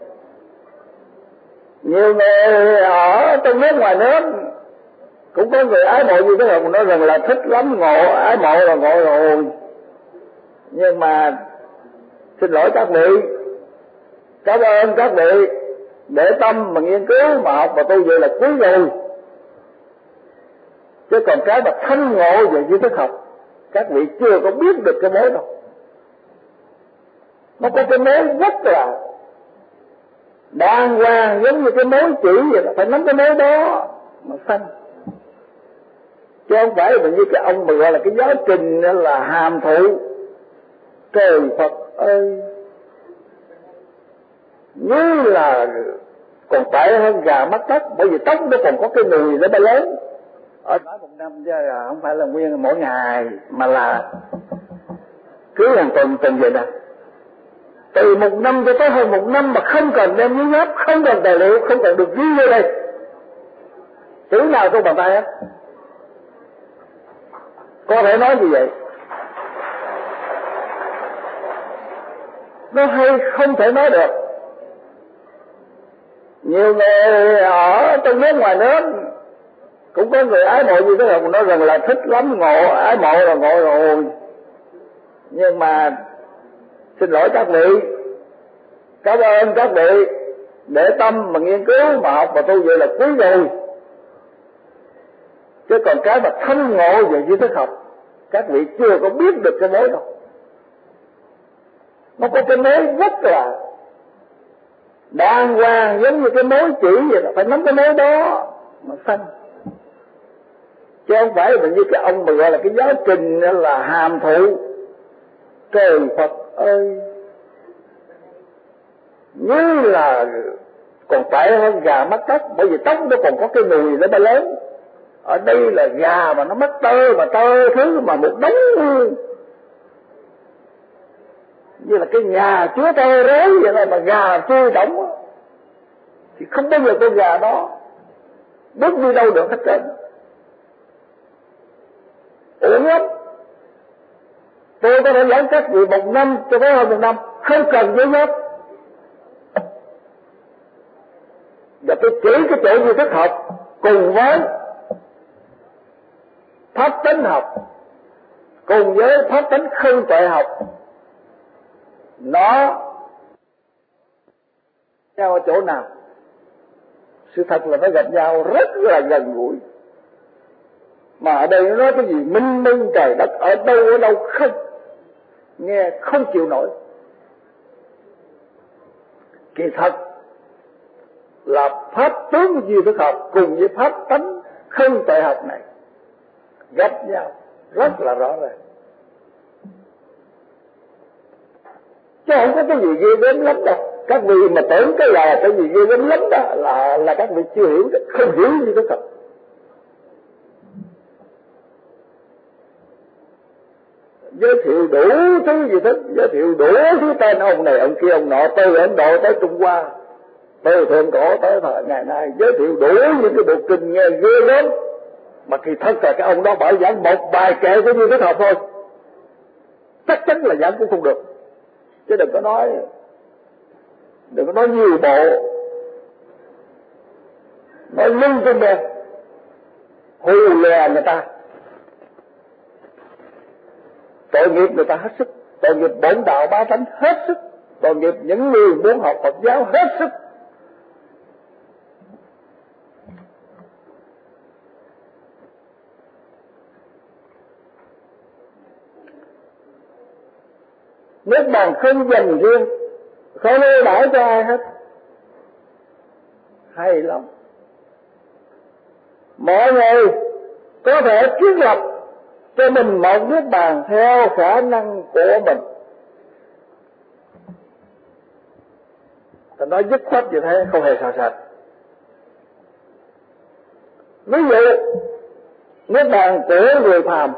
Nhiều người ở trong nước ngoài nước cũng có người ái mộ như thế này, nói rằng là thích lắm, ngộ, ái mộ là ngộ rồi. Nhưng mà xin lỗi các vị, cảm ơn các vị để tâm mà nghiên cứu mà học mà tu vậy là quý rồi. Chứ còn cái mà thanh ngộ về duy thức học, các vị chưa có biết được cái mối đâu. Nó có cái mối rất là đàng hoàng, giống như cái mối chỉ vậy đó, phải nắm cái mối đó mà sanh. chứ không phải là như cái ông mà gọi là cái giáo trình là hàm thụ. Trời Phật ơi, như là còn tệ hơn gà mắc tóc, bởi vì tóc nó còn có cái nùi nó bay lớn. Ở nói một năm chứ không phải là nguyên mỗi ngày, mà là cứ hàng tuần tuần vậy nè. Từ một năm cho tới hơn một năm mà không cần đem giấy nháp, không cần tài liệu, không cần được ghi vô đây, chữ nào trong bàn tay hết. Có thể nói như vậy. Nó hay không thể nói được. Nhiều người ở trong nước ngoài nước cũng có người ái mộ như thế nào, nói rằng là thích lắm, ngộ, ái mộ là ngộ rồi. Nhưng mà xin lỗi các vị, cảm ơn các vị để tâm mà nghiên cứu mà học mà tu vậy là quý rồi. Chứ còn cái mà thâm ngộ về duy thức học, các vị chưa có biết được cái mối đâu. Nó có cái mối rất là đàng hoàng, giống như cái mối chỉ vậy đó, phải nắm cái mối đó mà sanh. Chứ không phải là như cái ông mà gọi là cái giáo trình là hàm thụ. Trời Phật ơi, như là còn tệ hơn gà mắc tóc, bởi vì tóc nó còn có cái nùi nó bay lớn. Ở đây là gà mà nó mắc tơ, mà tơ thứ mà một đống như là cái nhà chứa tơ rối vậy, là mà gà tươi đóng thì không bao giờ con gà đó bước đi đâu được hết trơn, uổng lắm. Tôi có thể dẫn các vị một năm cho tới hơn một năm, không cần giấy nháp. Và tôi chỉ cái chỗ duy thức học cùng với pháp tánh học, cùng với pháp tánh không tuệ học, nó nhau ở chỗ nào? Sự thật là nó gặp nhau rất là gần gũi. Mà ở đây nó nói cái gì minh minh trời đất, ở đâu ở đâu không, nghe không chịu nổi. Kỳ thật là pháp tướng duy thức học cùng với pháp tánh không tuệ học này gặp nhau rất là rõ ràng, chứ không có cái gì ghê gớm lắm đâu. Các vị mà tưởng cái là cái gì ghê gớm lắm đó là là các vị chưa hiểu, không hiểu duy thức học. Giới thiệu đủ thứ gì thức, giới thiệu đủ thứ tên ông này ông kia ông nọ, từ Ấn Độ tới Trung Hoa, từ thượng cổ tới thời ngày nay, giới thiệu đủ những cái bộ kinh nghe ghê lắm. Mà kỳ thật là cái ông đó bảo giảng một bài kệ của duy thức học thôi, chắc chắn là giảng cũng không được. Chứ đừng có nói, đừng có nói nhiều bộ, nói lung tung bè, hù lè người ta. Tội nghiệp người ta hết sức, tội nghiệp bổn đạo bá tánh hết sức, tội nghiệp những người muốn học Phật giáo hết sức. Nước Bàn không dành riêng, không ưu đãi cho ai hết, hay lắm. Mọi người có thể thiết lập cho mình một nước Bàn theo khả năng của mình. Thành nói dứt khoát như thế, không hề sao sạch. Ví dụ nước Bàn của người phàm,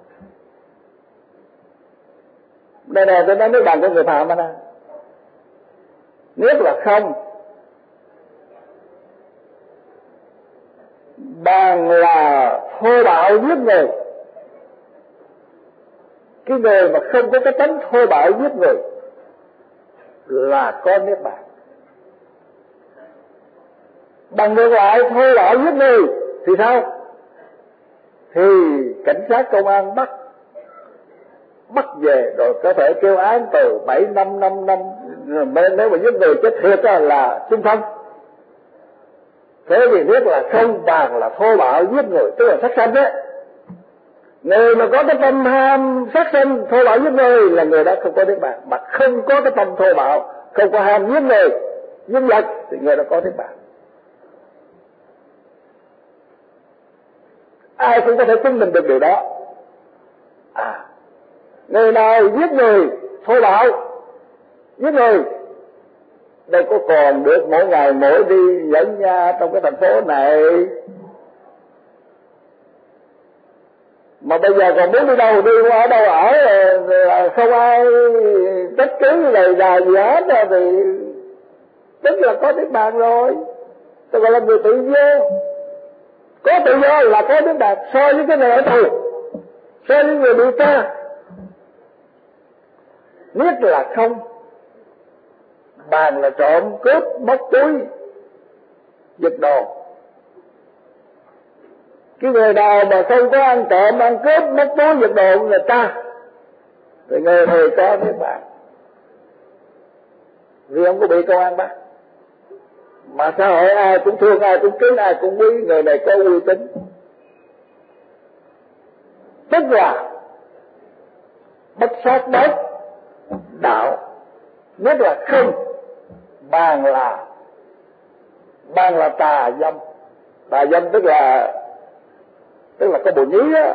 đây nè, tôi nói nước Bàn của người phàm đó nè, nước là không, Bàn là thô bạo giết người. Cái người mà không có cái tánh thô bạo giết người là có Niết Bàn. Bằng ngược lại thô bạo giết người thì sao? Thì cảnh sát công an bắt bắt về rồi có thể kêu án từ bảy năm năm năm, nếu mà giết người chết thiệt là chung thân. Thế thì biết là không, Bàn là thô bạo giết người, tức là sát sanh đấy. Người mà có cái tâm ham sát sanh thô bạo giết người là người đó không có Niết Bàn. Mà không có cái tâm thô bạo, không có ham giết người, giết vật thì người đó có Niết Bàn. ai cũng có thể chứng minh được điều đó. À, người nào giết người thô bạo, giết người đâu có còn được mỗi ngày mỗi đi dẫn nha trong cái thành phố này, mà bây giờ còn muốn đi đâu đi qua đâu ở, không ai trách cứ lời đà gì hết thì tức là có niết bàn rồi. Tôi gọi là người tự do. Có tự do là có niết bàn. So với cái người ở tù, so với người bị tra, niết là không, bàn là trộm cướp móc túi giật đồ. Cái người nào mà không có ăn trộm ăn cướp móc túi giật đồ là ta, thì người này có niết bàn. Vì ông có bị công an bắt, mà xã hội ai cũng thương, ai cũng kính, ai cũng quý, người này có uy tín. Tức là bất sát bất đạo, nhất là không, bàn là bàn là tà dâm. Tà dâm tức là tức là có bồ nhí á,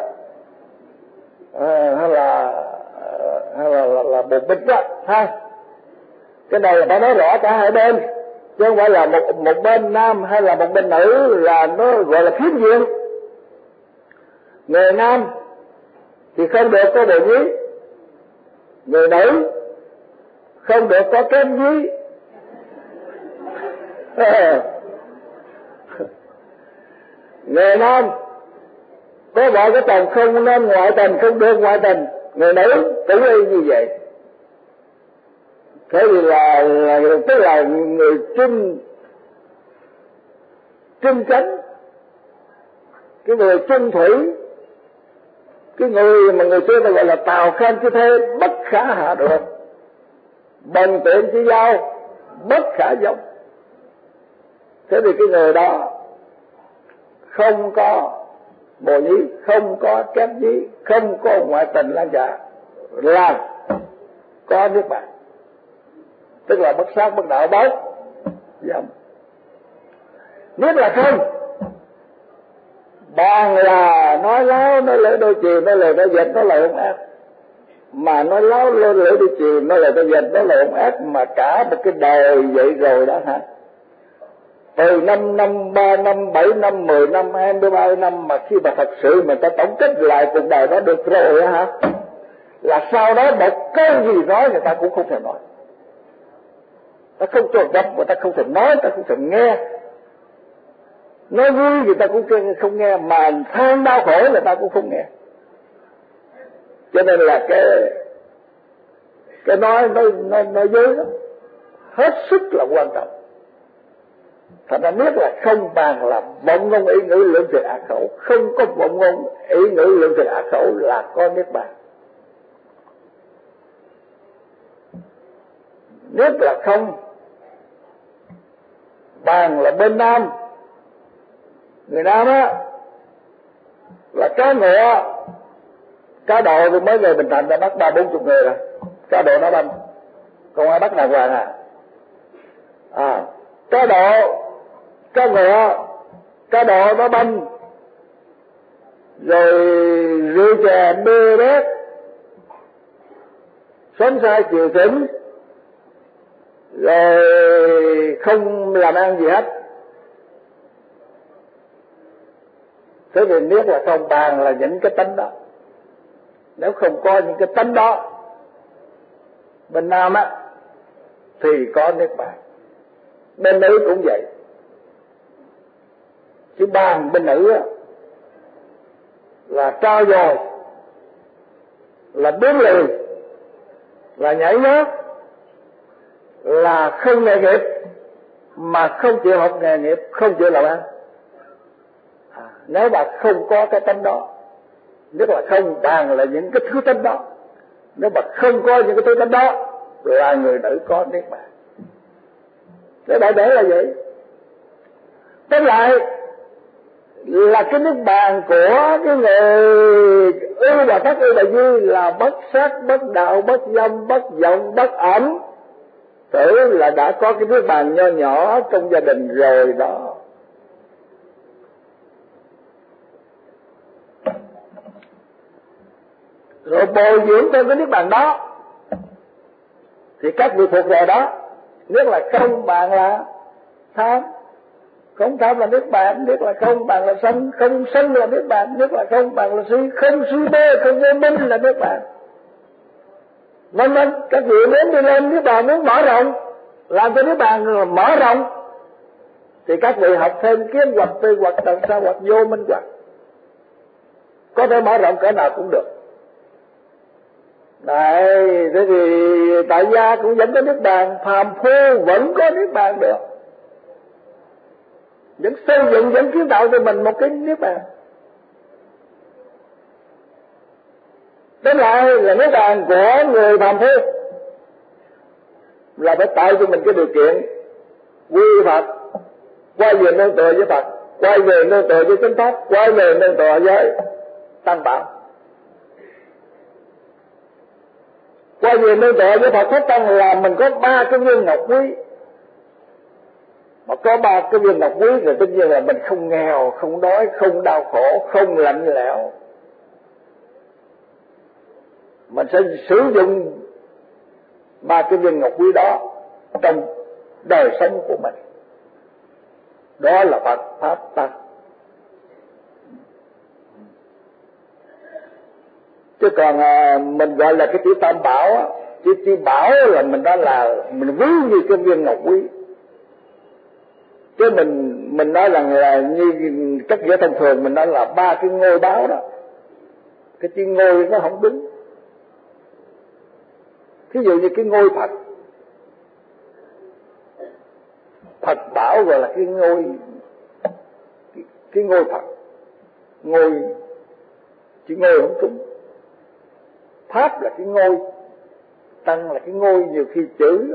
à, hay là hay là là, là bồ bịch á ha. Cái này là phải nói rõ cả hai bên, chứ không phải là một một bên nam hay là một bên nữ là nó gọi là phiến diện. Người nam thì không được có bồ nhí, người nữ không được có kém nhí. Người nam có vợ có chồng không nên ngoại tình, không được ngoại tình. Người nữ cũng y như vậy. Thế thì là, là tức là người trung trung chánh, cái người trung thủy, cái người mà người xưa ta gọi là tào khen chứ thế, bất khả hạ được, bần tiện chi giao, bất khả giống. Thế thì cái người đó không có bồ nhí, không có kém nhí, không có ngoại tình lan dạ, là có niết bàn. Tức là bất sát bất đạo bất dâm. Niết là không, bàn là nói láo, nói lỡ đôi chì, nói lời nói dịch, nói lời hung ác. Mà nói láo, nói lỡ đôi chì, nói lời nói dịch, nói lời hung ác mà cả một cái đời vậy rồi đó hả? Từ năm năm, ba năm, bảy năm, mười năm, hai mươi ba năm, mà khi mà thật sự mình ta tổng kết lại cuộc đời đó được rồi hả? Là sau đó một câu gì nói người ta cũng không thể nói. Ta không cho gặp, người ta không thể nói, ta không thể nghe. Nói vui người ta cũng không nghe, mà than đau khổ người ta cũng không nghe. Cho nên là cái cái nói nói nói, nói dối đó hết sức là quan trọng. Thành ra biết là không bàn là vọng ngôn ý ngữ lưỡng thiệt ác khẩu, không có vọng ngôn ý ngữ lưỡng thiệt ác khẩu là có niết bàn. Niết là không, bàn là bên nam. Người nam á là cá ngựa, cá độ thì mấy người Bình Thạnh đã bắt ba bốn chục người rồi, cá độ nó banh, còn ai bắt đàng hoàng à? À, cá độ, cá ngựa, cá độ nó banh, rồi rượu chè bê bét, sớm sai chiều tỉnh, rồi không làm ăn gì hết. Thế thì biết là không, bàn là những cái tánh đó. Nếu không có những cái tánh đó bên nam á thì có niết bàn. Bên nữ cũng vậy. Chứ bàn bên nữ á là trao dồi, là biến lì, là nhảy nhót, là không nghề nghiệp, mà không chịu học nghề nghiệp, không chịu làm ăn. À, nếu mà không có cái tánh đó, nếu mà không, bàn là những cái thứ tánh đó, nếu mà không có những cái thứ tánh đó là người nữ có niết bàn. Cái đại để là vậy. Tức lại là cái niết bàn của cái người ưu bà thất ưu bà di là bất sát, bất đạo, bất dâm, bất vọng, bất ẩm. Tưởng là đã có cái niết bàn nho nhỏ trong gia đình rồi đó. rồi bồi dưỡng thêm cái niết bàn đó, thì các vị thuộc về đó. Nhất là không bạn là tham, không tham là niết bàn, nhất là không bạn là sân, không sân là niết bàn, nhất là không bạn là si, không si mê, không vô minh là niết bàn. Vân vân, các vị muốn đi lên niết bàn, muốn mở rộng, làm cho niết bàn mở rộng, thì các vị học thêm kiến hoặc tư hoặc tầng sa hoặc vô minh hoặc, có thể mở rộng cỡ nào cũng được. Đấy, thế thì tại gia cũng vẫn có niết bàn, phàm phu vẫn có niết bàn được, vẫn xây dựng, vẫn kiến tạo cho mình một cái niết bàn. Đến lại là niết bàn của người phàm phu là phải tạo cho mình cái điều kiện quy Phật, quay về nương tựa với Phật, quay về nương tựa với chánh pháp, quay về nương tựa với Tăng Bảo, quay về nương tựa với Phật Pháp Tăng là mình có ba cái viên ngọc quý. Mà có ba cái viên ngọc quý thì tất nhiên là mình không nghèo, không đói, không đau khổ, không lạnh lẽo. Mình sẽ sử dụng ba cái viên ngọc quý đó trong đời sống của mình. Đó là Phật Pháp Tăng. Chứ còn à, mình gọi là cái chữ Tam Bảo á, chữ, chữ bảo là mình đó là mình ví như cái viên ngọc quý. Chứ mình mình nói rằng là như cách nghĩa thông thường mình nói là ba cái ngôi báo đó. Cái chữ ngôi nó không đúng. Ví dụ như cái ngôi Phật, Phật bảo gọi là cái ngôi, cái, cái ngôi Phật, ngôi, chữ ngôi không đúng. Pháp là cái ngôi, Tăng là cái ngôi. Nhiều khi chữ đó,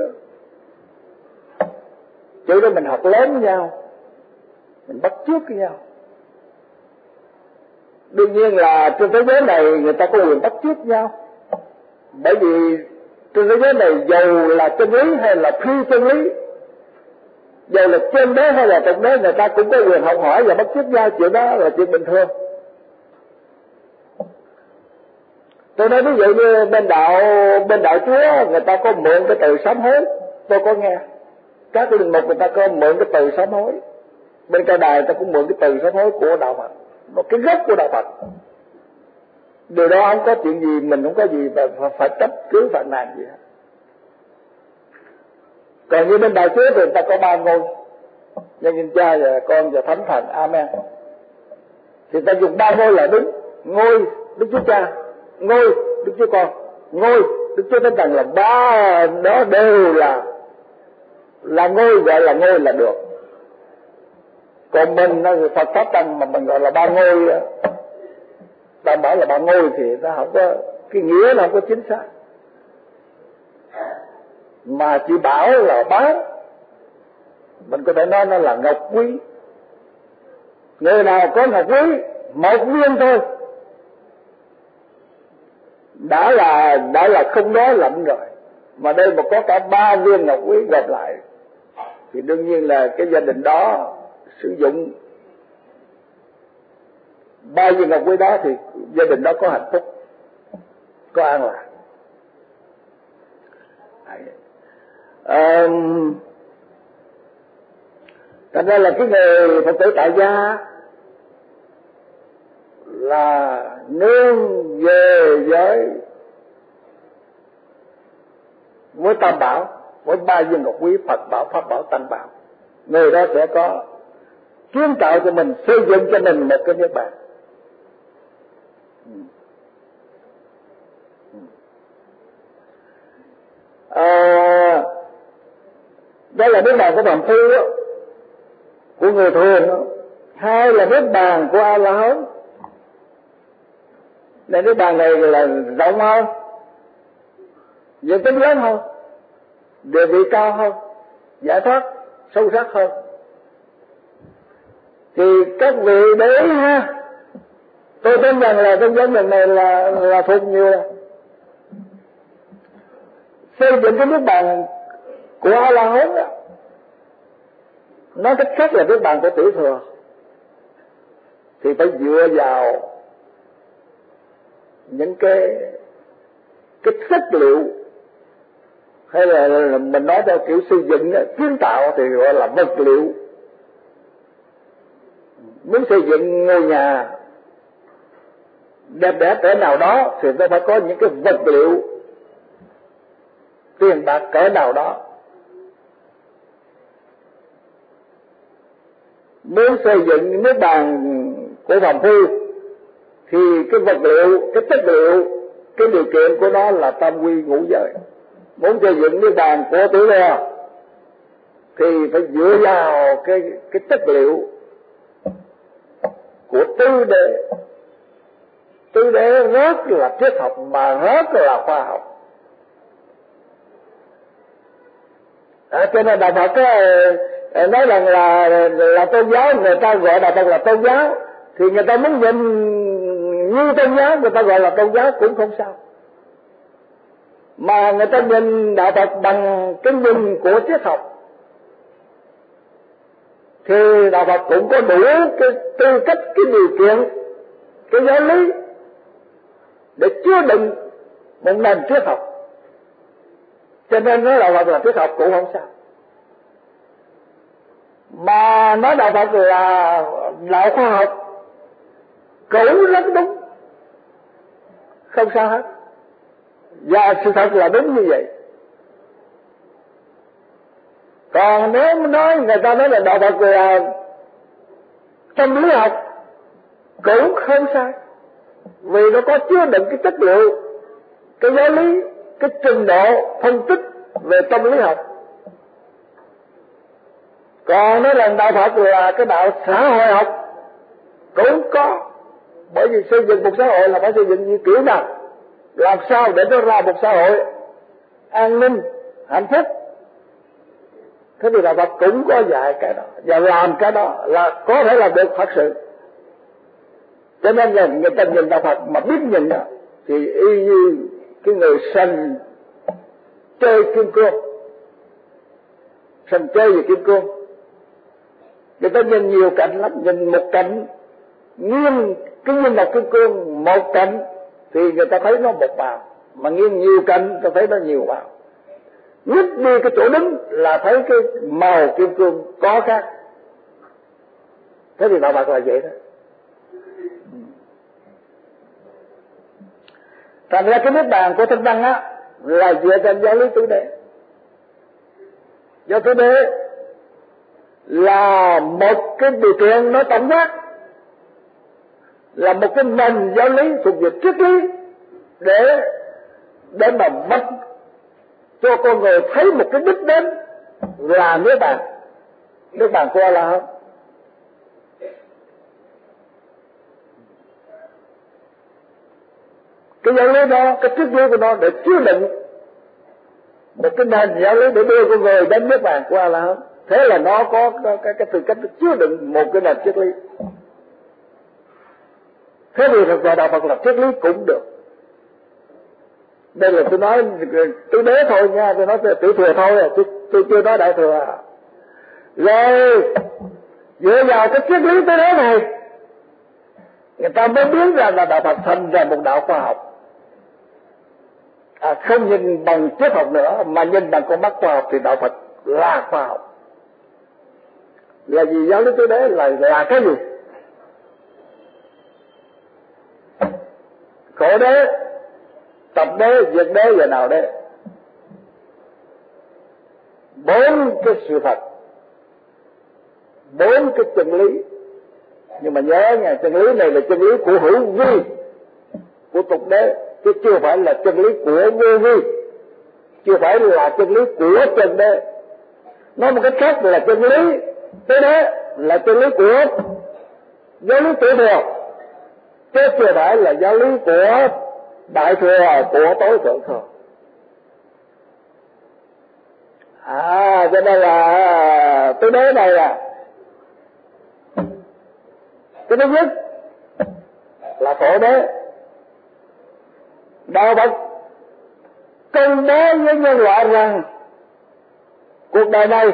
chữ đó mình học lớn với nhau, mình bắt chước với nhau. Đương nhiên là trên thế giới này người ta có quyền bắt chước nhau, bởi vì trên thế giới này dầu là chân lý hay là phi chân lý, dầu là trên đế hay là trong đế, người ta cũng có quyền học hỏi và bắt chước nhau. Chuyện đó là chuyện bình thường. Tôi nói ví dụ như bên đạo bên đạo Chúa người ta có mượn cái từ sám hối, tôi có nghe các cái linh mục người ta có mượn cái từ sám hối. Bên Cao Đài người ta cũng mượn cái từ sám hối của đạo Phật, một cái gốc của đạo Phật. Điều đó không có chuyện gì, mình không có gì phải, phải trách cứ phản nàn gì hết. Còn như bên đạo Chúa thì người ta có ba ngôi, Nhân Danh Cha và Con và Thánh Thần, Amen. Thì ta dùng ba ngôi là đúng. Ngôi Đức Chúa Cha, ngôi Đức Chúa Con, ngôi Đức Chúa Thánh Thần, là ba đó đều là là ngôi, gọi là ngôi là được. Còn mình nó Phật Pháp Tăng mà mình gọi là ba ngôi, ta bảo là ba ngôi thì nó không có cái nghĩa, nó không có chính xác. Mà chỉ bảo là bán, mình có thể nói nó là ngọc quý. Người nào có ngọc quý một viên thôi đã là đã là không đó lạnh rồi, mà đây mà có cả ba viên ngọc quý gặp lại thì đương nhiên là cái gia đình đó sử dụng ba viên ngọc quý đó thì gia đình đó có hạnh phúc, có an lạc. À, thành ra là cái người Phật tử tại gia là nương về với với Tam Bảo, với ba viên ngọc quý Phật Bảo, Pháp Bảo, Tăng Bảo. Người đó sẽ có kiến tạo cho mình, xây dựng cho mình một cái niết bàn. À, đây là niết bàn của phàm phu đó, của người thường đó. Hai là niết bàn của A La Hán. Nên niết bàn này là rộng hơn, diện tích lớn hơn, địa vị cao hơn, giải thoát sâu sắc hơn. Thì các vị để ý ha, tôi tin rằng là trong vấn đề này là là thuộc nhiều là xây dựng cái niết bàn của A La Hán đó. Nói cách khác là niết bàn của tiểu thừa thì phải dựa vào những cái cái chất liệu, hay là mình nói theo kiểu xây dựng kiến tạo thì gọi là vật liệu. Muốn xây dựng ngôi nhà đẹp đẽ cỡ nào đó thì nó phải có những cái vật liệu, tiền bạc cỡ nào đó. Muốn xây dựng nước bàn của phàm phu thì cái vật liệu, cái chất liệu, cái điều kiện của nó là tam quy ngũ giới. Muốn xây dựng nước bàn của Tiểu Loa thì phải dựa vào cái cái chất liệu của tứ đế. Tứ đế rất là triết học mà rất là khoa học. À, cho nên Đạo Phật cái, nói rằng là là tôn giáo, người ta gọi Đạo Phật là tôn giáo, thì người ta muốn nhìn như tôn giáo, người ta gọi là tôn giáo cũng không sao. Mà người ta nhìn Đạo Phật bằng cái nhìn của triết học thì Đạo Phật cũng có đủ cái tư cách, cái điều kiện, cái giáo lý để chứa đựng một nền triết học. Cho nên nói Đạo Phật là triết học cũng không sao. Mà nói Đạo Phật là đạo khoa học cũng rất đúng, không sao hết. Và sự thật là đúng như vậy. Còn nếu nói người ta nói là Đạo Phật là tâm lý học cũng không sai, vì nó có chứa đựng cái chất liệu, cái giáo lý, cái trình độ phân tích về tâm lý học. Còn nói rằng Đạo Phật là cái đạo xã hội học cũng có, bởi vì xây dựng một xã hội là phải xây dựng như kiểu nào, làm sao để nó ra một xã hội an ninh, hạnh phúc. Thế thì Đạo Phật cũng có dạy cái đó, và làm cái đó là có thể làm được thật sự. Cho nên là người ta nhìn Đạo Phật mà biết nhìn đó thì y như cái người sành chơi kim cương, sành chơi về kim cương. Người ta nhìn nhiều cạnh lắm, nhìn một cạnh nghiêng cái như một kim cương một cạnh thì người ta thấy nó một màu, mà nghiêng nhiều cạnh người ta thấy nó nhiều màu. Nhích đi cái chỗ đứng là thấy cái màu kim cương có khác. Thế thì Đạo Phật là vậy đó. Thành ra cái niết bàn của Thích Đăng á là dựa trên giáo lý tứ đế. Do tứ đế là một cái điều kiện nói tổng quát, là một cái nền giáo lý thuộc về triết lý để để mà bắt cho con người thấy một cái đích đến là niết bàn, niết bàn của Allah không. Cái giáo lý đó, cái triết lý của nó để chứa đựng một cái nền giáo lý để đưa con người đến niết bàn của Allah không. Thế là nó có cái cái, cái tư cách chứa đựng một cái nền triết lý. Thế thì thật ra Đạo Phật là triết lý cũng được. Đây là tôi nói tôi đế thôi nha, tôi nói tiểu thừa thôi, tôi, tôi chưa nói đại thừa. Rồi dựa vào cái triết lý tới đế này, người ta mới biến ra là Đạo Phật thành ra một đạo khoa học. À, không nhìn bằng triết học nữa mà nhìn bằng con mắt khoa học thì Đạo Phật là khoa học. Là gì? Giáo lý tứ đế là là cái gì? Khổ đế, tập đế, diệt đế và nào đế. Bốn cái sự thật, bốn cái chân lý. Nhưng mà nhớ nha, chân lý này là chân lý của hữu vi, của tục đế, chứ chưa phải là chân lý của vô vi, chưa phải là chân lý của chân đế. Nói một cách khác là chân lý tứ đế là chân lý của giáo lý tiểu thừa, chứ chưa phải là giáo lý của đại thừa, của tối thượng thừa. À, cho nên là tứ đế này là cái thứ nhất là khổ đế. Đạo Phật công bố với nhân loại rằng cuộc đời này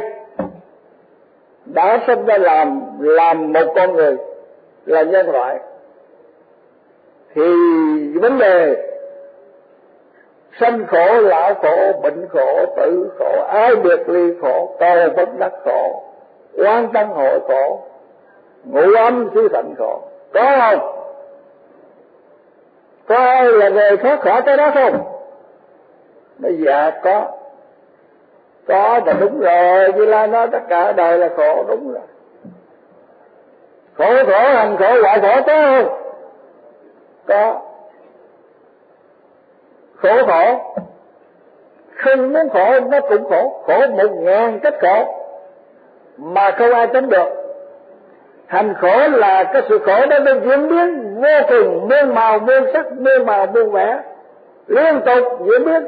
đã sinh ra làm làm một con người là nhân loại, thì vấn đề sanh khổ, lão khổ, bệnh khổ, tử khổ, ai biệt ly khổ, cầu bất đắc khổ, oan tăng hội khổ, ngũ âm xứ thành khổ. Có không? Có ai là người thoát khỏi cái đó không? Bây giờ có. Có là đúng rồi, Như Lai nói tất cả đời là khổ, đúng rồi. Khổ khổ hành khổ hoại khổ có không? Có. Khổ khổ, không muốn khổ nó cũng khổ, khổ một ngàn cách khổ mà không ai tránh được. Hành khổ là cái sự khổ đó nó diễn biến vô cùng, muôn màu muôn sắc, muôn màu muôn vẻ, liên tục diễn biến.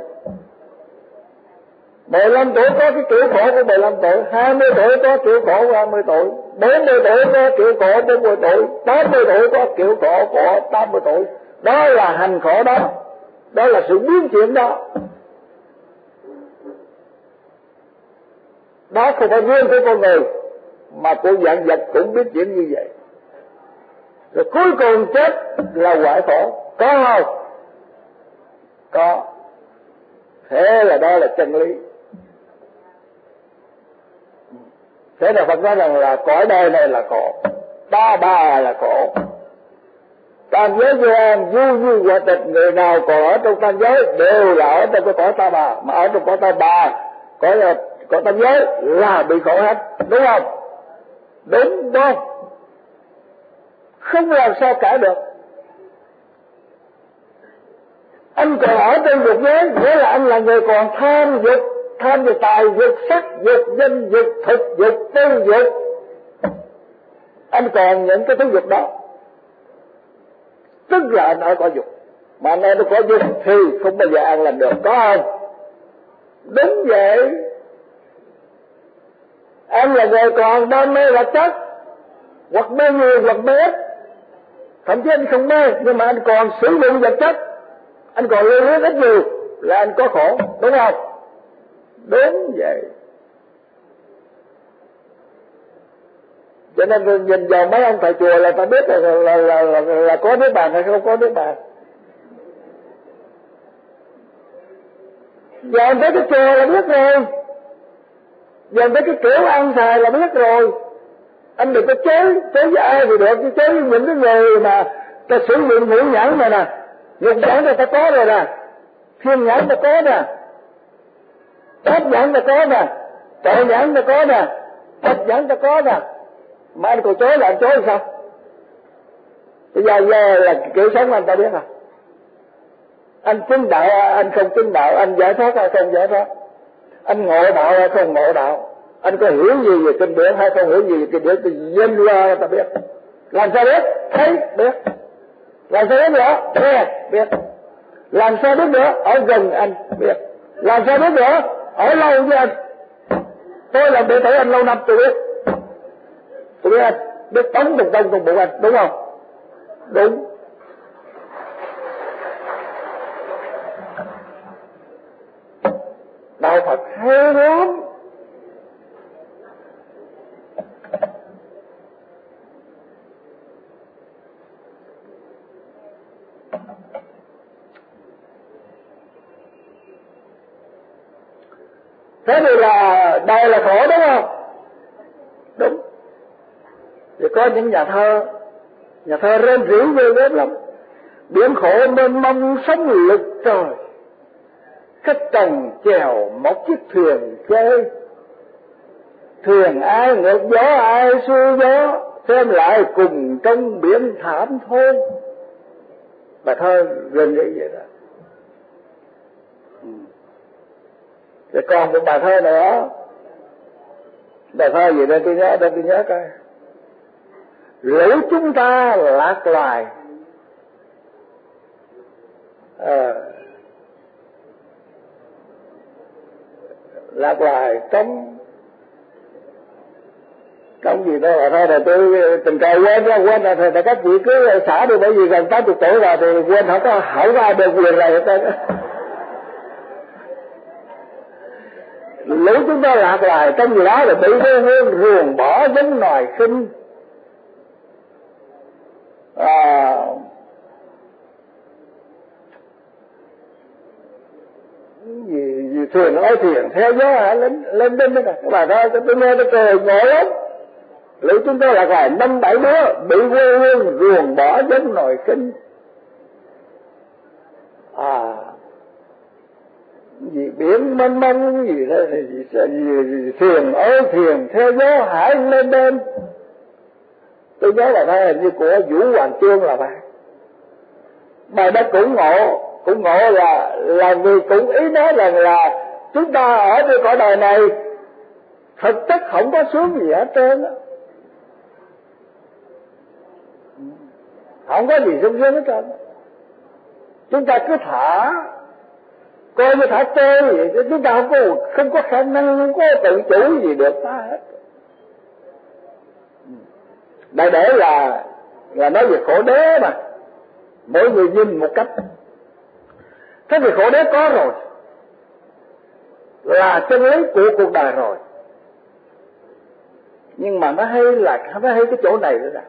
mười lăm tuổi có cái kiểu khổ của mười lăm tuổi, hai mươi tuổi có kiểu khổ của hai mươi tuổi, bốn mươi tuổi có kiểu khổ của bốn mươi tuổi, tám mươi tuổi có kiểu khổ của tám mươi tuổi. Đó là hành khổ đó, đó là sự biến chuyển đó. Đó không phải riêng của con người, mà của vạn vật cũng biến chuyển như vậy. Rồi cuối cùng chết là hoại khổ, có không? Có. Thế là đó là chân lý. Thế là Phật nói rằng là cõi đời này là khổ, ba ba là khổ. Tam giới vô an, du du quả tịch, người nào còn ở trong tam giới đều là ở trong cái cõi ta bà, mà ở trong cõi ta bà, cõi cõi tam giới là bị khổ hết, đúng không? Đúng không? Không làm sao cãi được. Anh còn ở trên dục giới, nghĩa là anh là người còn tham dục, tham về tài dục, sắc dục, danh dục, thực dục, tư dục. Anh còn những cái thứ dục đó, tức là anh ở có dục. Mà anh ở có dục thì không bao giờ an lành được, có không? Đúng vậy. Anh là người còn đam mê vật chất, hoặc mê nhiều hoặc mê ít. Thậm chí anh không mê, nhưng mà anh còn sử dụng vật chất, anh còn lưu luyến ít nhiều là anh có khổ, đúng không? Đúng vậy. Cho nên nhìn vào mấy ông thầy chùa là ta biết là, là, là, là, là, là có nước bàn hay không có nước bàn. Giờ tới cái chùa là biết rồi, giờ tới cái kiểu ăn xài là biết rồi. Anh đừng có chế, chế với ai thì được, chứ chế với những cái người mà ta sử dụng ngũ nhãn này nè, nhục nhãn ta có rồi nè, thiên nhãn ta có nè, pháp nhãn ta có nè, tội nhãn ta có nè, pháp nhãn ta có nè, mà anh còn chối là anh chối làm sao? Bây giờ giờ là kiểu sống anh ta biết à? Anh chứng đạo, anh không chứng đạo, anh giải thoát hay không giải thoát, anh ngộ đạo hay không ngộ đạo, anh có hiểu gì về kinh điển hay không hiểu gì về kinh điển thì dân lo ta biết. Làm sao biết? Thấy biết. Làm sao biết nữa? Nghe biết. Làm sao biết nữa? Ở gần anh biết. Làm sao biết nữa? Ở lâu với anh. Tôi làm đệ tử anh lâu năm tôi biết. Tôi biết anh, biết tống tùng tông trong bụng anh, đúng không? Đúng. Đạo Phật hay lắm. Thế thì là đời là khổ, đúng không? Đúng. Thì có những nhà thơ, nhà thơ rên rỉ ghê gớm lắm. Biển khổ mênh mông sóng lực trời, khách trần chèo một chiếc thuyền chơi. Thuyền ai ngược gió ai xuôi gió, xem lại cùng trong biển thảm thôi. Bài thơ rên rỉ vậy đó. Rồi còn một bài thơ nữa. Bài thơ gì đây tôi nhớ, đây tôi nhớ coi. Lũ chúng ta lạc loài, à, lạc loài trong trong gì đó là thôi là tôi tình cờ quên ra quên là thì các vị cứ xả đi, bởi vì gần tám mươi tuổi rồi thì quên, không có không có ai được quyền này hết trơn. Lũ chúng ta lạc loài trong gì đó là bị hương hương ruồng bỏ giống nòi sinh. À, gì, gì thuyền lái thuyền theo gió hả, lên lên đinh đó nè, các bà thôi, tôi nghe tôi cười ngộ lắm. Liệu chúng tôi là phải năm bảy đứa bị quê hương ruồng bỏ giống nồi kinh. À, gì biển mênh mông gì đó, gì, gì, gì thuyền ơi thuyền theo gió hải lên đêm. Tôi nhớ là thôi hình như của Vũ Hoàng Chương là vậy. Bài đó cũng ngộ, cũng ngộ là là vì cũng ý nói rằng là chúng ta ở trên cõi đời này thực chất không có sướng gì hết trơn á, không có gì sung sướng hết trơn. Chúng ta cứ thả, coi như thả chơi vậy, chúng ta không có không có khả năng, không có tự chủ gì được ta hết. Đại để là là nói về khổ đế mà, mỗi người nhìn một cách. Thế thì khổ đế có rồi, là chân lý của cuộc đời rồi, nhưng mà nó hay là nó hay cái chỗ này nữa nè.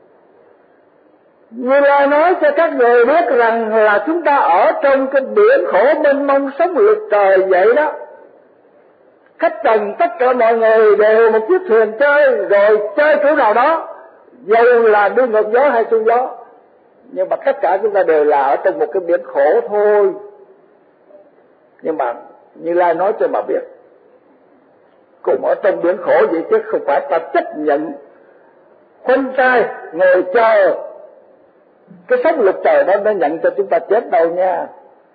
Như Lai nói cho các người biết rằng là chúng ta ở trong cái biển khổ mênh mông sống lực trời vậy đó. Khách trần tất cả mọi người đều một chiếc thuyền chơi, rồi chơi chỗ nào đó, dầu là đi ngược gió hay xuôi gió, nhưng mà tất cả chúng ta đều là ở trong một cái biển khổ thôi. Nhưng mà Như Lai nói cho bà biết, cùng ở trong biển khổ vậy chứ không phải ta chấp nhận khoanh tay ngồi chờ cái sống lực trời đó nó nhận cho chúng ta chết đâu nha.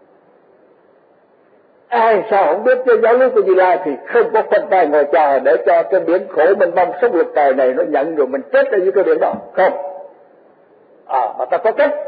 Ai sao không biết cái giáo lý của Như Lai thì không có khoanh tay ngồi chờ để cho cái biển khổ mênh mông sống lực trời này nó nhận rồi mình chết ở dưới cái biển đó, không. À, mà ta có cách,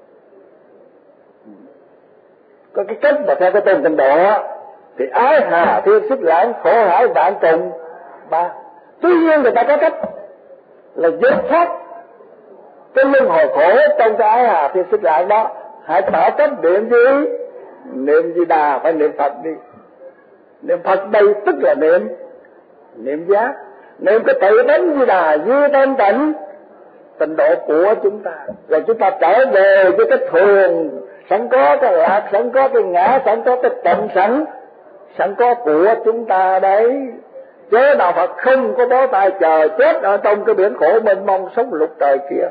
có cái cách mà theo cái tên trình độ thì ái hà thiên xích lãng khổ hải vạn trùng ba. Tuy nhiên người ta có cách là dứt thoát cái luân hồi khổ trong cái ái hà thiên xích lãng đó. Hãy tạo cách niệm gì? Niệm Di Đà, phải niệm Phật đi. Niệm Phật đây tức là niệm niệm giác, niệm cái tự tánh Di Đà duy tâm tịnh tịnh độ của chúng ta, rồi chúng ta trở về với cái thường sẵn có, cái lạc sẵn có, cái ngã sẵn có, cái tịnh sẵn sẵn có của chúng ta đấy. Chứ đạo Phật không có bó tay chờ chết ở trong cái biển khổ mênh mông sống lục trời kia.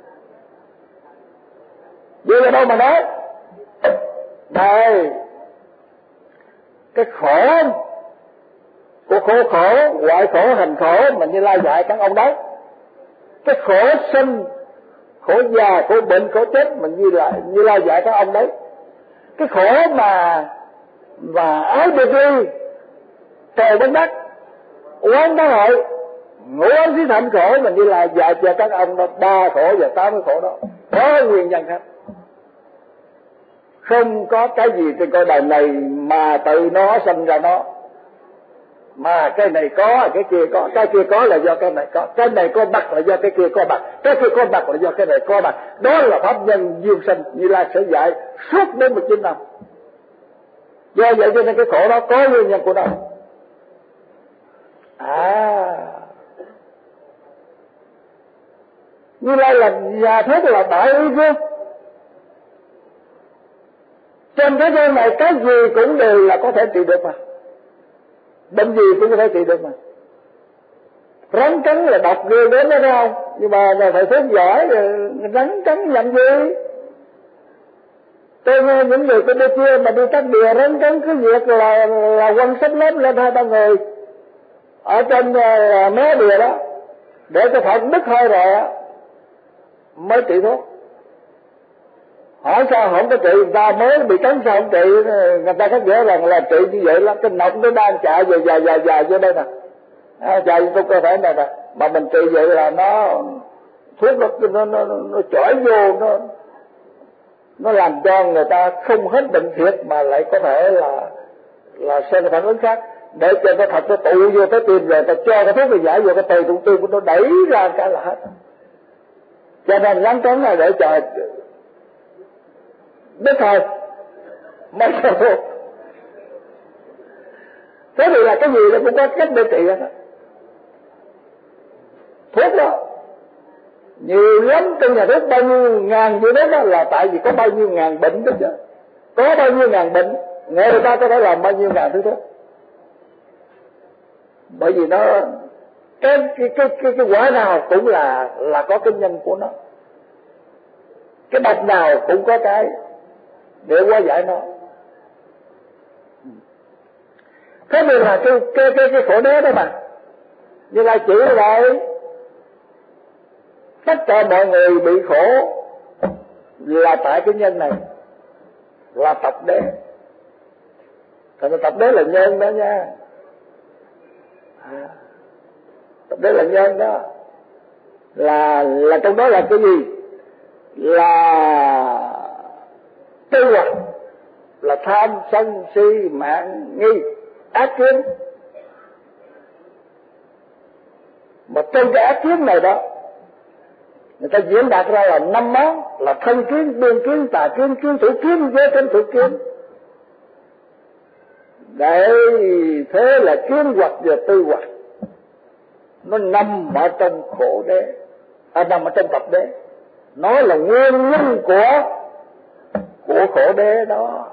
Vậy là đâu mà nói đây, cái khổ của khổ khổ, ngoại khổ hành khổ mà Như Lai dạy các ông đấy. Cái khổ sinh, khổ già, khổ bệnh, khổ chết mà Như Lai Như Lai dạy các ông đấy. Cái khổ mà và ái biệt ly, trời bất đắc, oán đắc hội, ngũ ấm xí thành khổ mà Như Lai dạy cho các ông đó. Ba khổ và tám cái khổ đó có nguyên nhân khác. Không có cái gì trên cõi đời này mà tự nó sinh ra nó, mà cái này có, cái kia có, cái kia có là do cái này có, cái này có mặt là do cái kia có mặt, cái kia có mặt là do cái này có mặt. Đó là pháp nhân duyên sinh, Như Lai sẽ dạy suốt đến một chín năm. Do vậy cho nên cái khổ đó có nguyên nhân của nó. À, Như Lai là nhà thế là đại ý chứ. Trên thế gian này cái gì cũng đều là có thể trị được mà, bệnh gì cũng có thể trị được mà. Rắn cắn là độc ghê đến đó phải không? Nhưng mà thầy thuốc giỏi rắn cắn làm gì? Tôi nghe những người Campuchia mà đi cắt đìa rắn cắn cứ việc là là quăng sách lớp lên hai ba người ở trên uh, mé đìa đó để cho Phật đứt hơi rồi á mới trị thuốc. Hỏi sao không có trị, người ta mới bị cắn sao không trị? Người ta có nghĩa rằng là trị như vậy là cái nọc nó đang chạy về dài dài dài vô đây nè, à, chạy trong cơ thể này nè, mà mình trị vậy là nó thuốc nó nó nó, nó chổi vô, nó nó làm cho người ta không hết bệnh thiệt mà lại có thể là là sinh phản ứng khác, để cho cái thật nó tụ vô cái tim rồi ta cho cái thuốc này giải vô cái tỳ tụ tim của nó đẩy ra cái là hết. Cho nên lắm trống này để chờ biết thôi mấy sao thuốc. Thế thì là cái gì nó cũng có cách để trị hết. Thuốc đó nhiều lắm, trong nhà thuốc bao nhiêu ngàn gì đó, đó là tại vì có bao nhiêu ngàn bệnh đó chứ. Có bao nhiêu ngàn bệnh người ta có thể làm bao nhiêu ngàn thứ thuốc, bởi vì nó cái cái cái cái, cái quả nào cũng là là có cái nhân của nó, cái độc nào cũng có cái để hóa giải nó. Thế nên là cái cái cái cái khổ đế đó mà, như là chỉ lại tất cả mọi người bị khổ là tại cái nhân này, là tập đế. Thành ra tập đế là nhân đó nha, à, tập đế là nhân đó, là là trong đó là cái gì? Là tư hoạch, là tham sân si mạng nghi ác kiến. Mà trong cái ác kiến này đó, người ta diễn đạt ra là năm món, là thân kiến, biên kiến, tà kiến, kiến thủ kiến, giới kiến thủ kiến. Đấy, thế là kiến hoặc và tư hoặc nó nằm ở trong khổ đế, à, nằm ở trong tập đế. Nó là nguyên nhân của của khổ đế đó.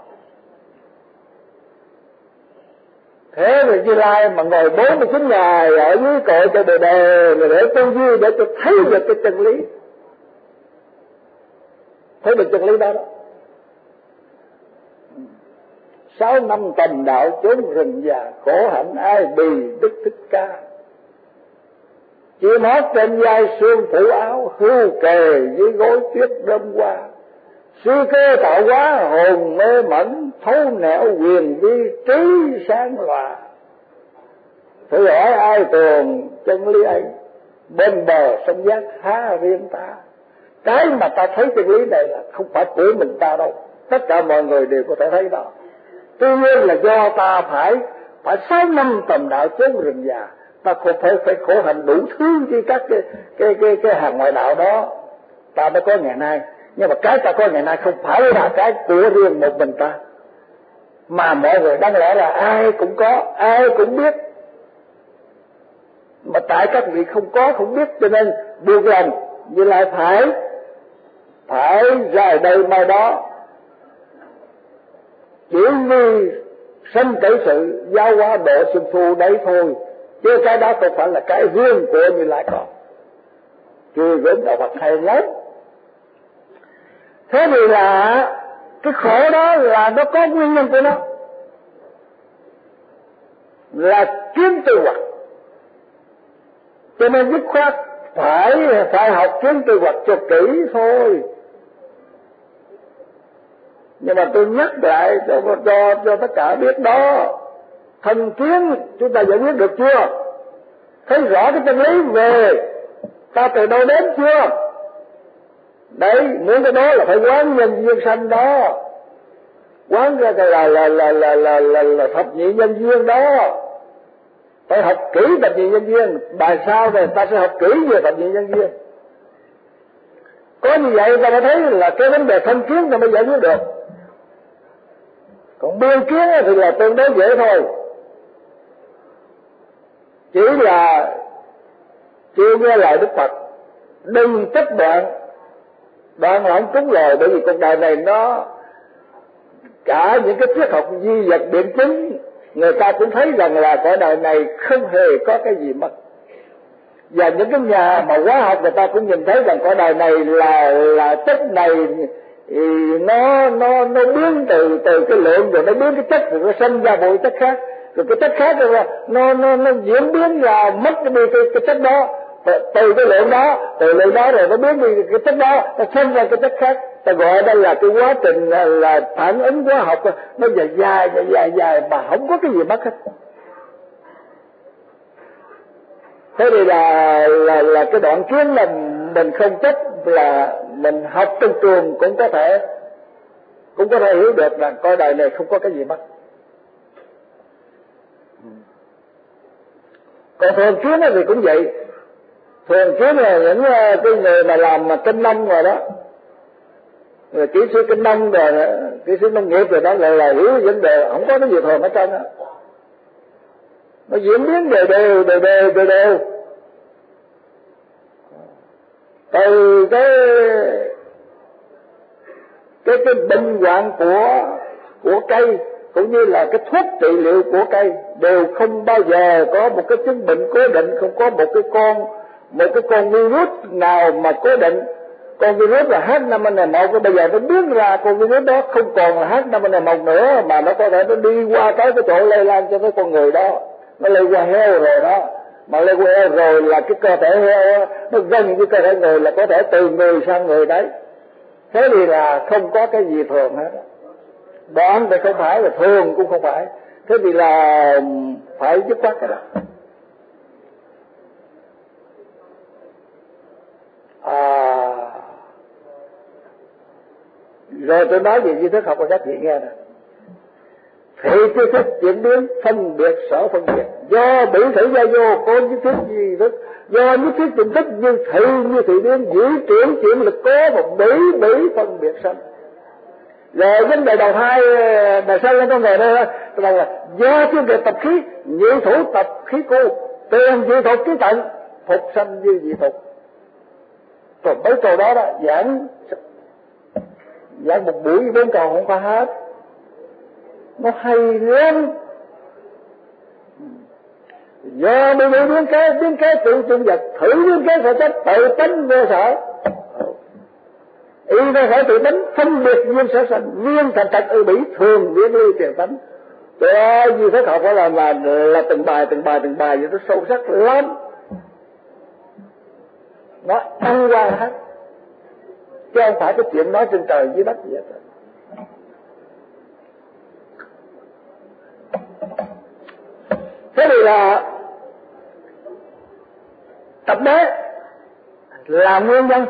Thế rồi Như Lai mà ngồi bốn mươi chín ngày ở dưới cội cho đời đời rồi để tu duy, để tôi thấy được cái chân lý, thấy được chân lý đó đó. Sáu năm tầm đạo chốn rừng già, khổ hạnh ai bì Đức Thích Ca. Chim hót trên vai xương phủ áo, hưu kề dưới gối tuyết đơm hoa. Sư cơ tạo hóa hồn mê mẩn, thấu nẻo quyền vi trí sáng lòa. Thử hỏi ai tường chân lý ấy, bên bờ sông giác há riêng ta. Cái mà ta thấy chân lý này là không phải của mình ta đâu, tất cả mọi người đều có thể thấy đó. Tuy nhiên là do ta phải phải sáu năm tầm đạo chốn rừng già, ta không phải phải khổ hạnh đủ thứ như các cái cái cái cái hàng ngoại đạo đó, ta mới có ngày nay. Nhưng mà cái ta có ngày nay không phải là cái của riêng một mình ta, mà mọi người đáng lẽ là ai cũng có, ai cũng biết. Mà tại các vị không có, không biết, cho nên buộc lòng Như Lai phải phải ra đây mai đó, chỉ vì sanh tử sự giáo hóa độ xuân phu đấy thôi, chứ cái đó không phải là cái riêng của Như Lai có. Chưa đến đạo Phật hay lắm. Thế thì là cái khổ đó là nó có nguyên nhân của nó, là kiến tư hoặc. Cho nên dứt khoát phải phải học kiến tư hoặc cho kỹ thôi. Nhưng mà tôi nhắc lại cho, cho, cho tất cả biết đó, thân kiến chúng ta giải quyết được chưa? Thấy rõ cái chân lý về ta từ đâu đến chưa? Đấy, muốn cái đó là phải quán nhân duyên sanh đó, quán ra là là là là là là, là thập nhị nhân duyên đó. Phải học kỹ thập nhị nhân duyên, bài sau này ta sẽ học kỹ về thập nhị nhân duyên. Có như vậy ta mới thấy là cái vấn đề thân kiến ta mới giải quyết được. Còn biên kiến thì là tương đối dễ thôi, chỉ là chưa nghe lời Đức Phật, đừng chấp đoạn, đoạn là không trúng lời. Bởi vì cuộc đời này nó cả những cái triết học duy vật biện chứng, người ta cũng thấy rằng là cõi đời này không hề có cái gì mất. Và những cái nhà mà hóa học người ta cũng nhìn thấy rằng cõi đời này là là chất này thì nó nó nó biến từ từ cái lượng, rồi nó biến cái chất, rồi nó sinh ra một chất khác, rồi cái chất khác rồi nó nó nó diễn biến ra mất cái đi cái, cái chất đó, từ cái lượng đó, từ lượng đó rồi nó biến đi cái chất đó, nó sinh ra cái chất khác. Ta gọi đây là cái quá trình là, là phản ứng hóa học, nó dài dài dài dài dài mà không có cái gì mất hết. Thế thì là là là cái đoạn kiến là mình không chấp, là mình học trong trường cũng có thể cũng có thể hiểu được là coi đời này không có cái gì mất. Còn thường kiến thì cũng vậy. Thường kiến là những cái người mà làm mà kinh nông rồi đó, người kỹ sư kinh nông rồi, kỹ sư nông nghiệp rồi đó, là, là hiểu vấn đề, không có cái gì thường ở trong đó. Nó diễn biến đều đều đều đều đều đều từ cái cái cái bệnh hoạn của của cây cũng như là cái thuốc trị liệu của cây đều không bao giờ có một cái chứng bệnh cố định, không có một cái con một cái con virus nào mà cố định. Con virus là H năm N một, cái bây giờ nó biến ra con virus đó không còn là H năm N một nữa, mà nó có thể nó đi qua tới cái chỗ lây lan cho cái con người đó, nó lây qua heo rồi đó, mà lây qua heo rồi là cái cơ thể heo nó gần với cơ thể người, là có thể từ người sang người đấy. Thế thì là không có cái gì thường hết. Đoán thì không phải, là thường cũng không phải. Thế thì là phải dứt khoát cái đó. À, rồi tôi nói về duy thức học của các vị nghe nè. Thị tri thức chuyển biến phân biệt sở phân biệt, do biểu thử gia vô có duy thức duy thức, do duy thức chuyển thức như thị như thị biến giữ chuyển chuyển lực có một bỉ bỉ phân biệt sanh. Rồi vấn đề đầu hai bài sau lên con người đây đó, tôi nói là do thiên địa tập khí nhị thủ tập khí cu, tiền dị thục khí tận, phục sanh như dị thục. Rồi mấy câu đó đó giảng giảng một buổi bốn câu không có hết, nó hay lắm. Do bị bị biến cái biến cái tự chung vật, thử biến cái phải trách tự tánh vô sở, y ra phải tự tánh phân biệt duyên sở sanh, viên thành thật ư bỉ thường biến ly tiền tánh. Đó như thế học đó là, là là từng bài từng bài từng bài vậy, nó sâu sắc lắm, nó ăn qua hết, chứ không phải cái chuyện nói trên trời dưới đất gì hết. Thế thì là tập đế là nguyên nhân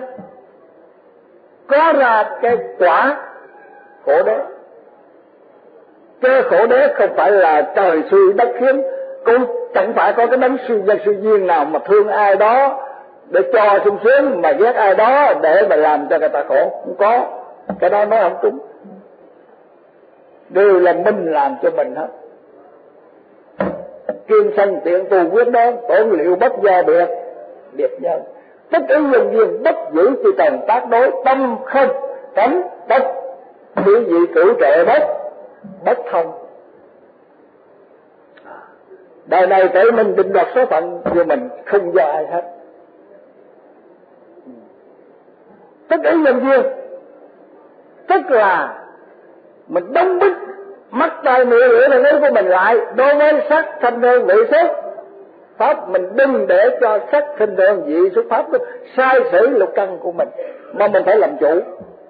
có ra cái quả khổ đế. Cái khổ đế không phải là trời xui đất khiến, cũng chẳng phải có cái đấng suy nhân suy duyên nào mà thương ai đó để cho sung sướng, mà ghét ai đó để mà làm cho người ta khổ, không có. Cái đó nói không đúng, đều là mình làm cho mình hết. Kiên sanh tiện tù quyết đoán, tổn liệu bất do biệt biệt nhân, tất ý nhân duyên bất giữ chỉ cần tác đối, tâm không cấm bất bị dị cử trệ bất bất thông. Đời này tự mình định đoạt số phận của mình, không do ai hết. Tất ý nhân duyên tức là mình đóng bít mắt tai mũi lưỡi là lưỡi của mình lại đối với sắc thanh hương vị xúc pháp. Mình đừng để cho sắc thanh hương vị xúc pháp sai sử lục căn của mình, mà mình phải làm chủ.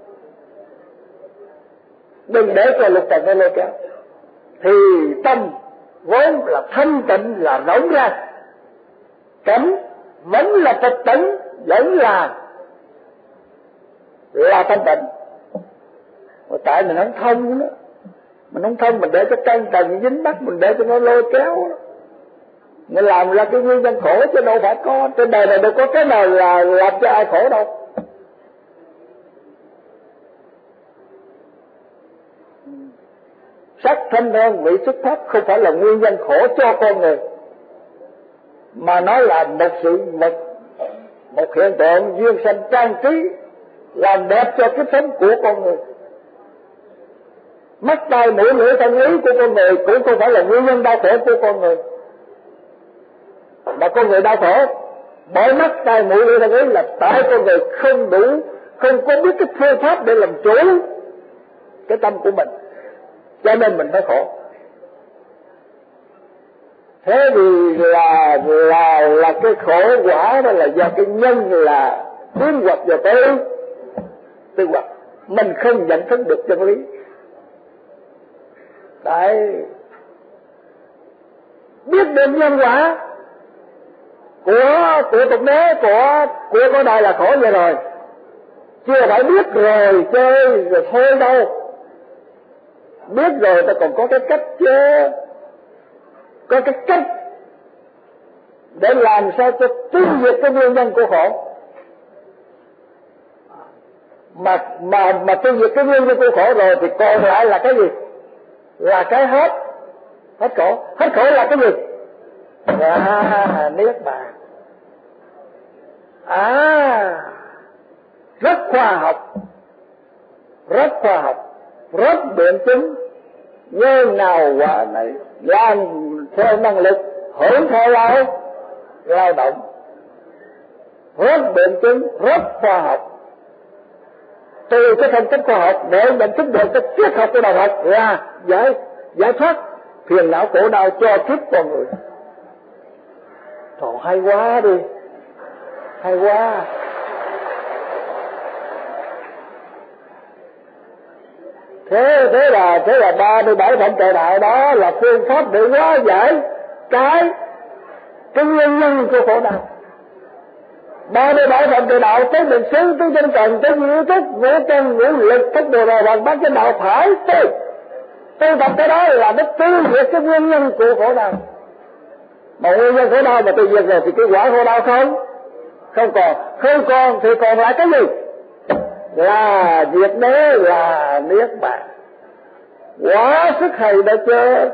Đừng để cho lục trần nó lôi kéo. Thì tâm vốn là thanh tịnh, là rỗng ra, cảnh vẫn là trật tĩnh, vẫn là là thanh tịnh. Mà tại mình không thông đó, mình không thông, mình để cho căn trần dính mắt, mình để cho nó lôi kéo đó, mình làm ra cái nguyên nhân khổ, chứ đâu phải có. Trên đời này đâu có cái nào là làm cho ai khổ đâu. Sắc thanh hương vị xúc pháp không phải là nguyên nhân khổ cho con người, mà nó là một sự một, một hiện tượng duyên sanh trang trí làm đẹp cho cái sống của con người. Mắt tai mũi lưỡi thân ý của con người cũng không phải là nguyên nhân đau khổ của con người, mà con người đau khổ bởi mắt tai mũi lưỡi thân ý là tại con người không đủ, không có biết cái phương pháp để làm chủ cái tâm của mình, cho nên mình phải khổ. Thế thì là là là cái khổ quả đó là do cái nhân là tiến hoặc vào tới tư hoặc, mình không nhận thức được chân lý. Đấy, biết được nhân quả của của tục đế của của cái đời là khổ vậy rồi, chưa phải biết rồi chơi rồi thôi đâu. Biết rồi ta còn có cái cách chứ, có cái cách để làm sao cho tiêu diệt cái nguyên nhân của khổ. Mà mà mà tiêu diệt cái nguyên nhân của khổ rồi thì còn lại là cái gì? Là cái hết, hết khổ. Hết khổ là cái gì? Là niết bàn. À, rất khoa học, rất khoa học, rất biện chứng, nhân nào quả này, làm theo năng lực, hưởng theo lao lao động, rất biện chứng, rất khoa học. Từ cái phân tích khoa học để nhận thức được cái triết học của đạo Phật là giải giải thoát phiền não khổ đau cho kiếp con người. Trời, hay quá đi, hay quá. Thế thế là thế là ba mươi bảy phẩm trợ đạo đó là phương pháp để hóa giải cái cái nguyên nhân của khổ đau. ba mươi bảy phẩm trợ đạo tới định xứ, tới chân trần, tới ngũ thức, ngũ căn, ngũ lực, thức đồ rồi bằng bác cái đạo phải tu. Tu tập cái đó là nó tiêu diệt cái nguyên nhân của khổ đau. Mà nguyên nhân khổ đau mà tiêu diệt rồi thì cái quả khổ đau không không còn, không còn thì còn lại cái gì? Là diệt đế, là niết bàn. Quá sức hay đã chưa?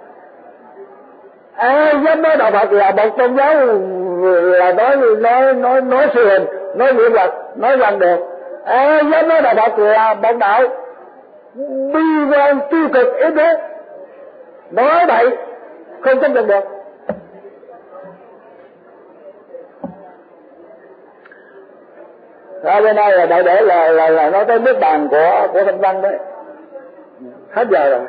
Ai dám nói đạo Phật là một tôn giáo là nói nói nói nói siêu hình, nói niệm Phật, nói rằng được. Ai dám nói đạo Phật là một đạo bi quan tiêu cực ít thế, nói vậy không chấp nhận được. Ra bên đây là đại để là là là nói tới niết bàn của của Thanh Văn đấy. Hết giờ rồi.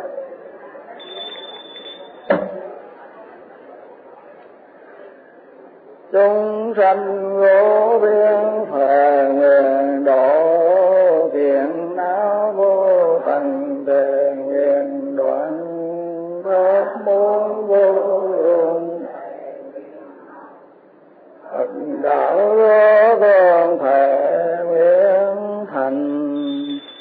Chúng sanh vô biên phật nguyện độ, thiện não vô tận thể nguyện đoạn pháp môn vô lượng. Phật đạo vô con thể nguyện thành.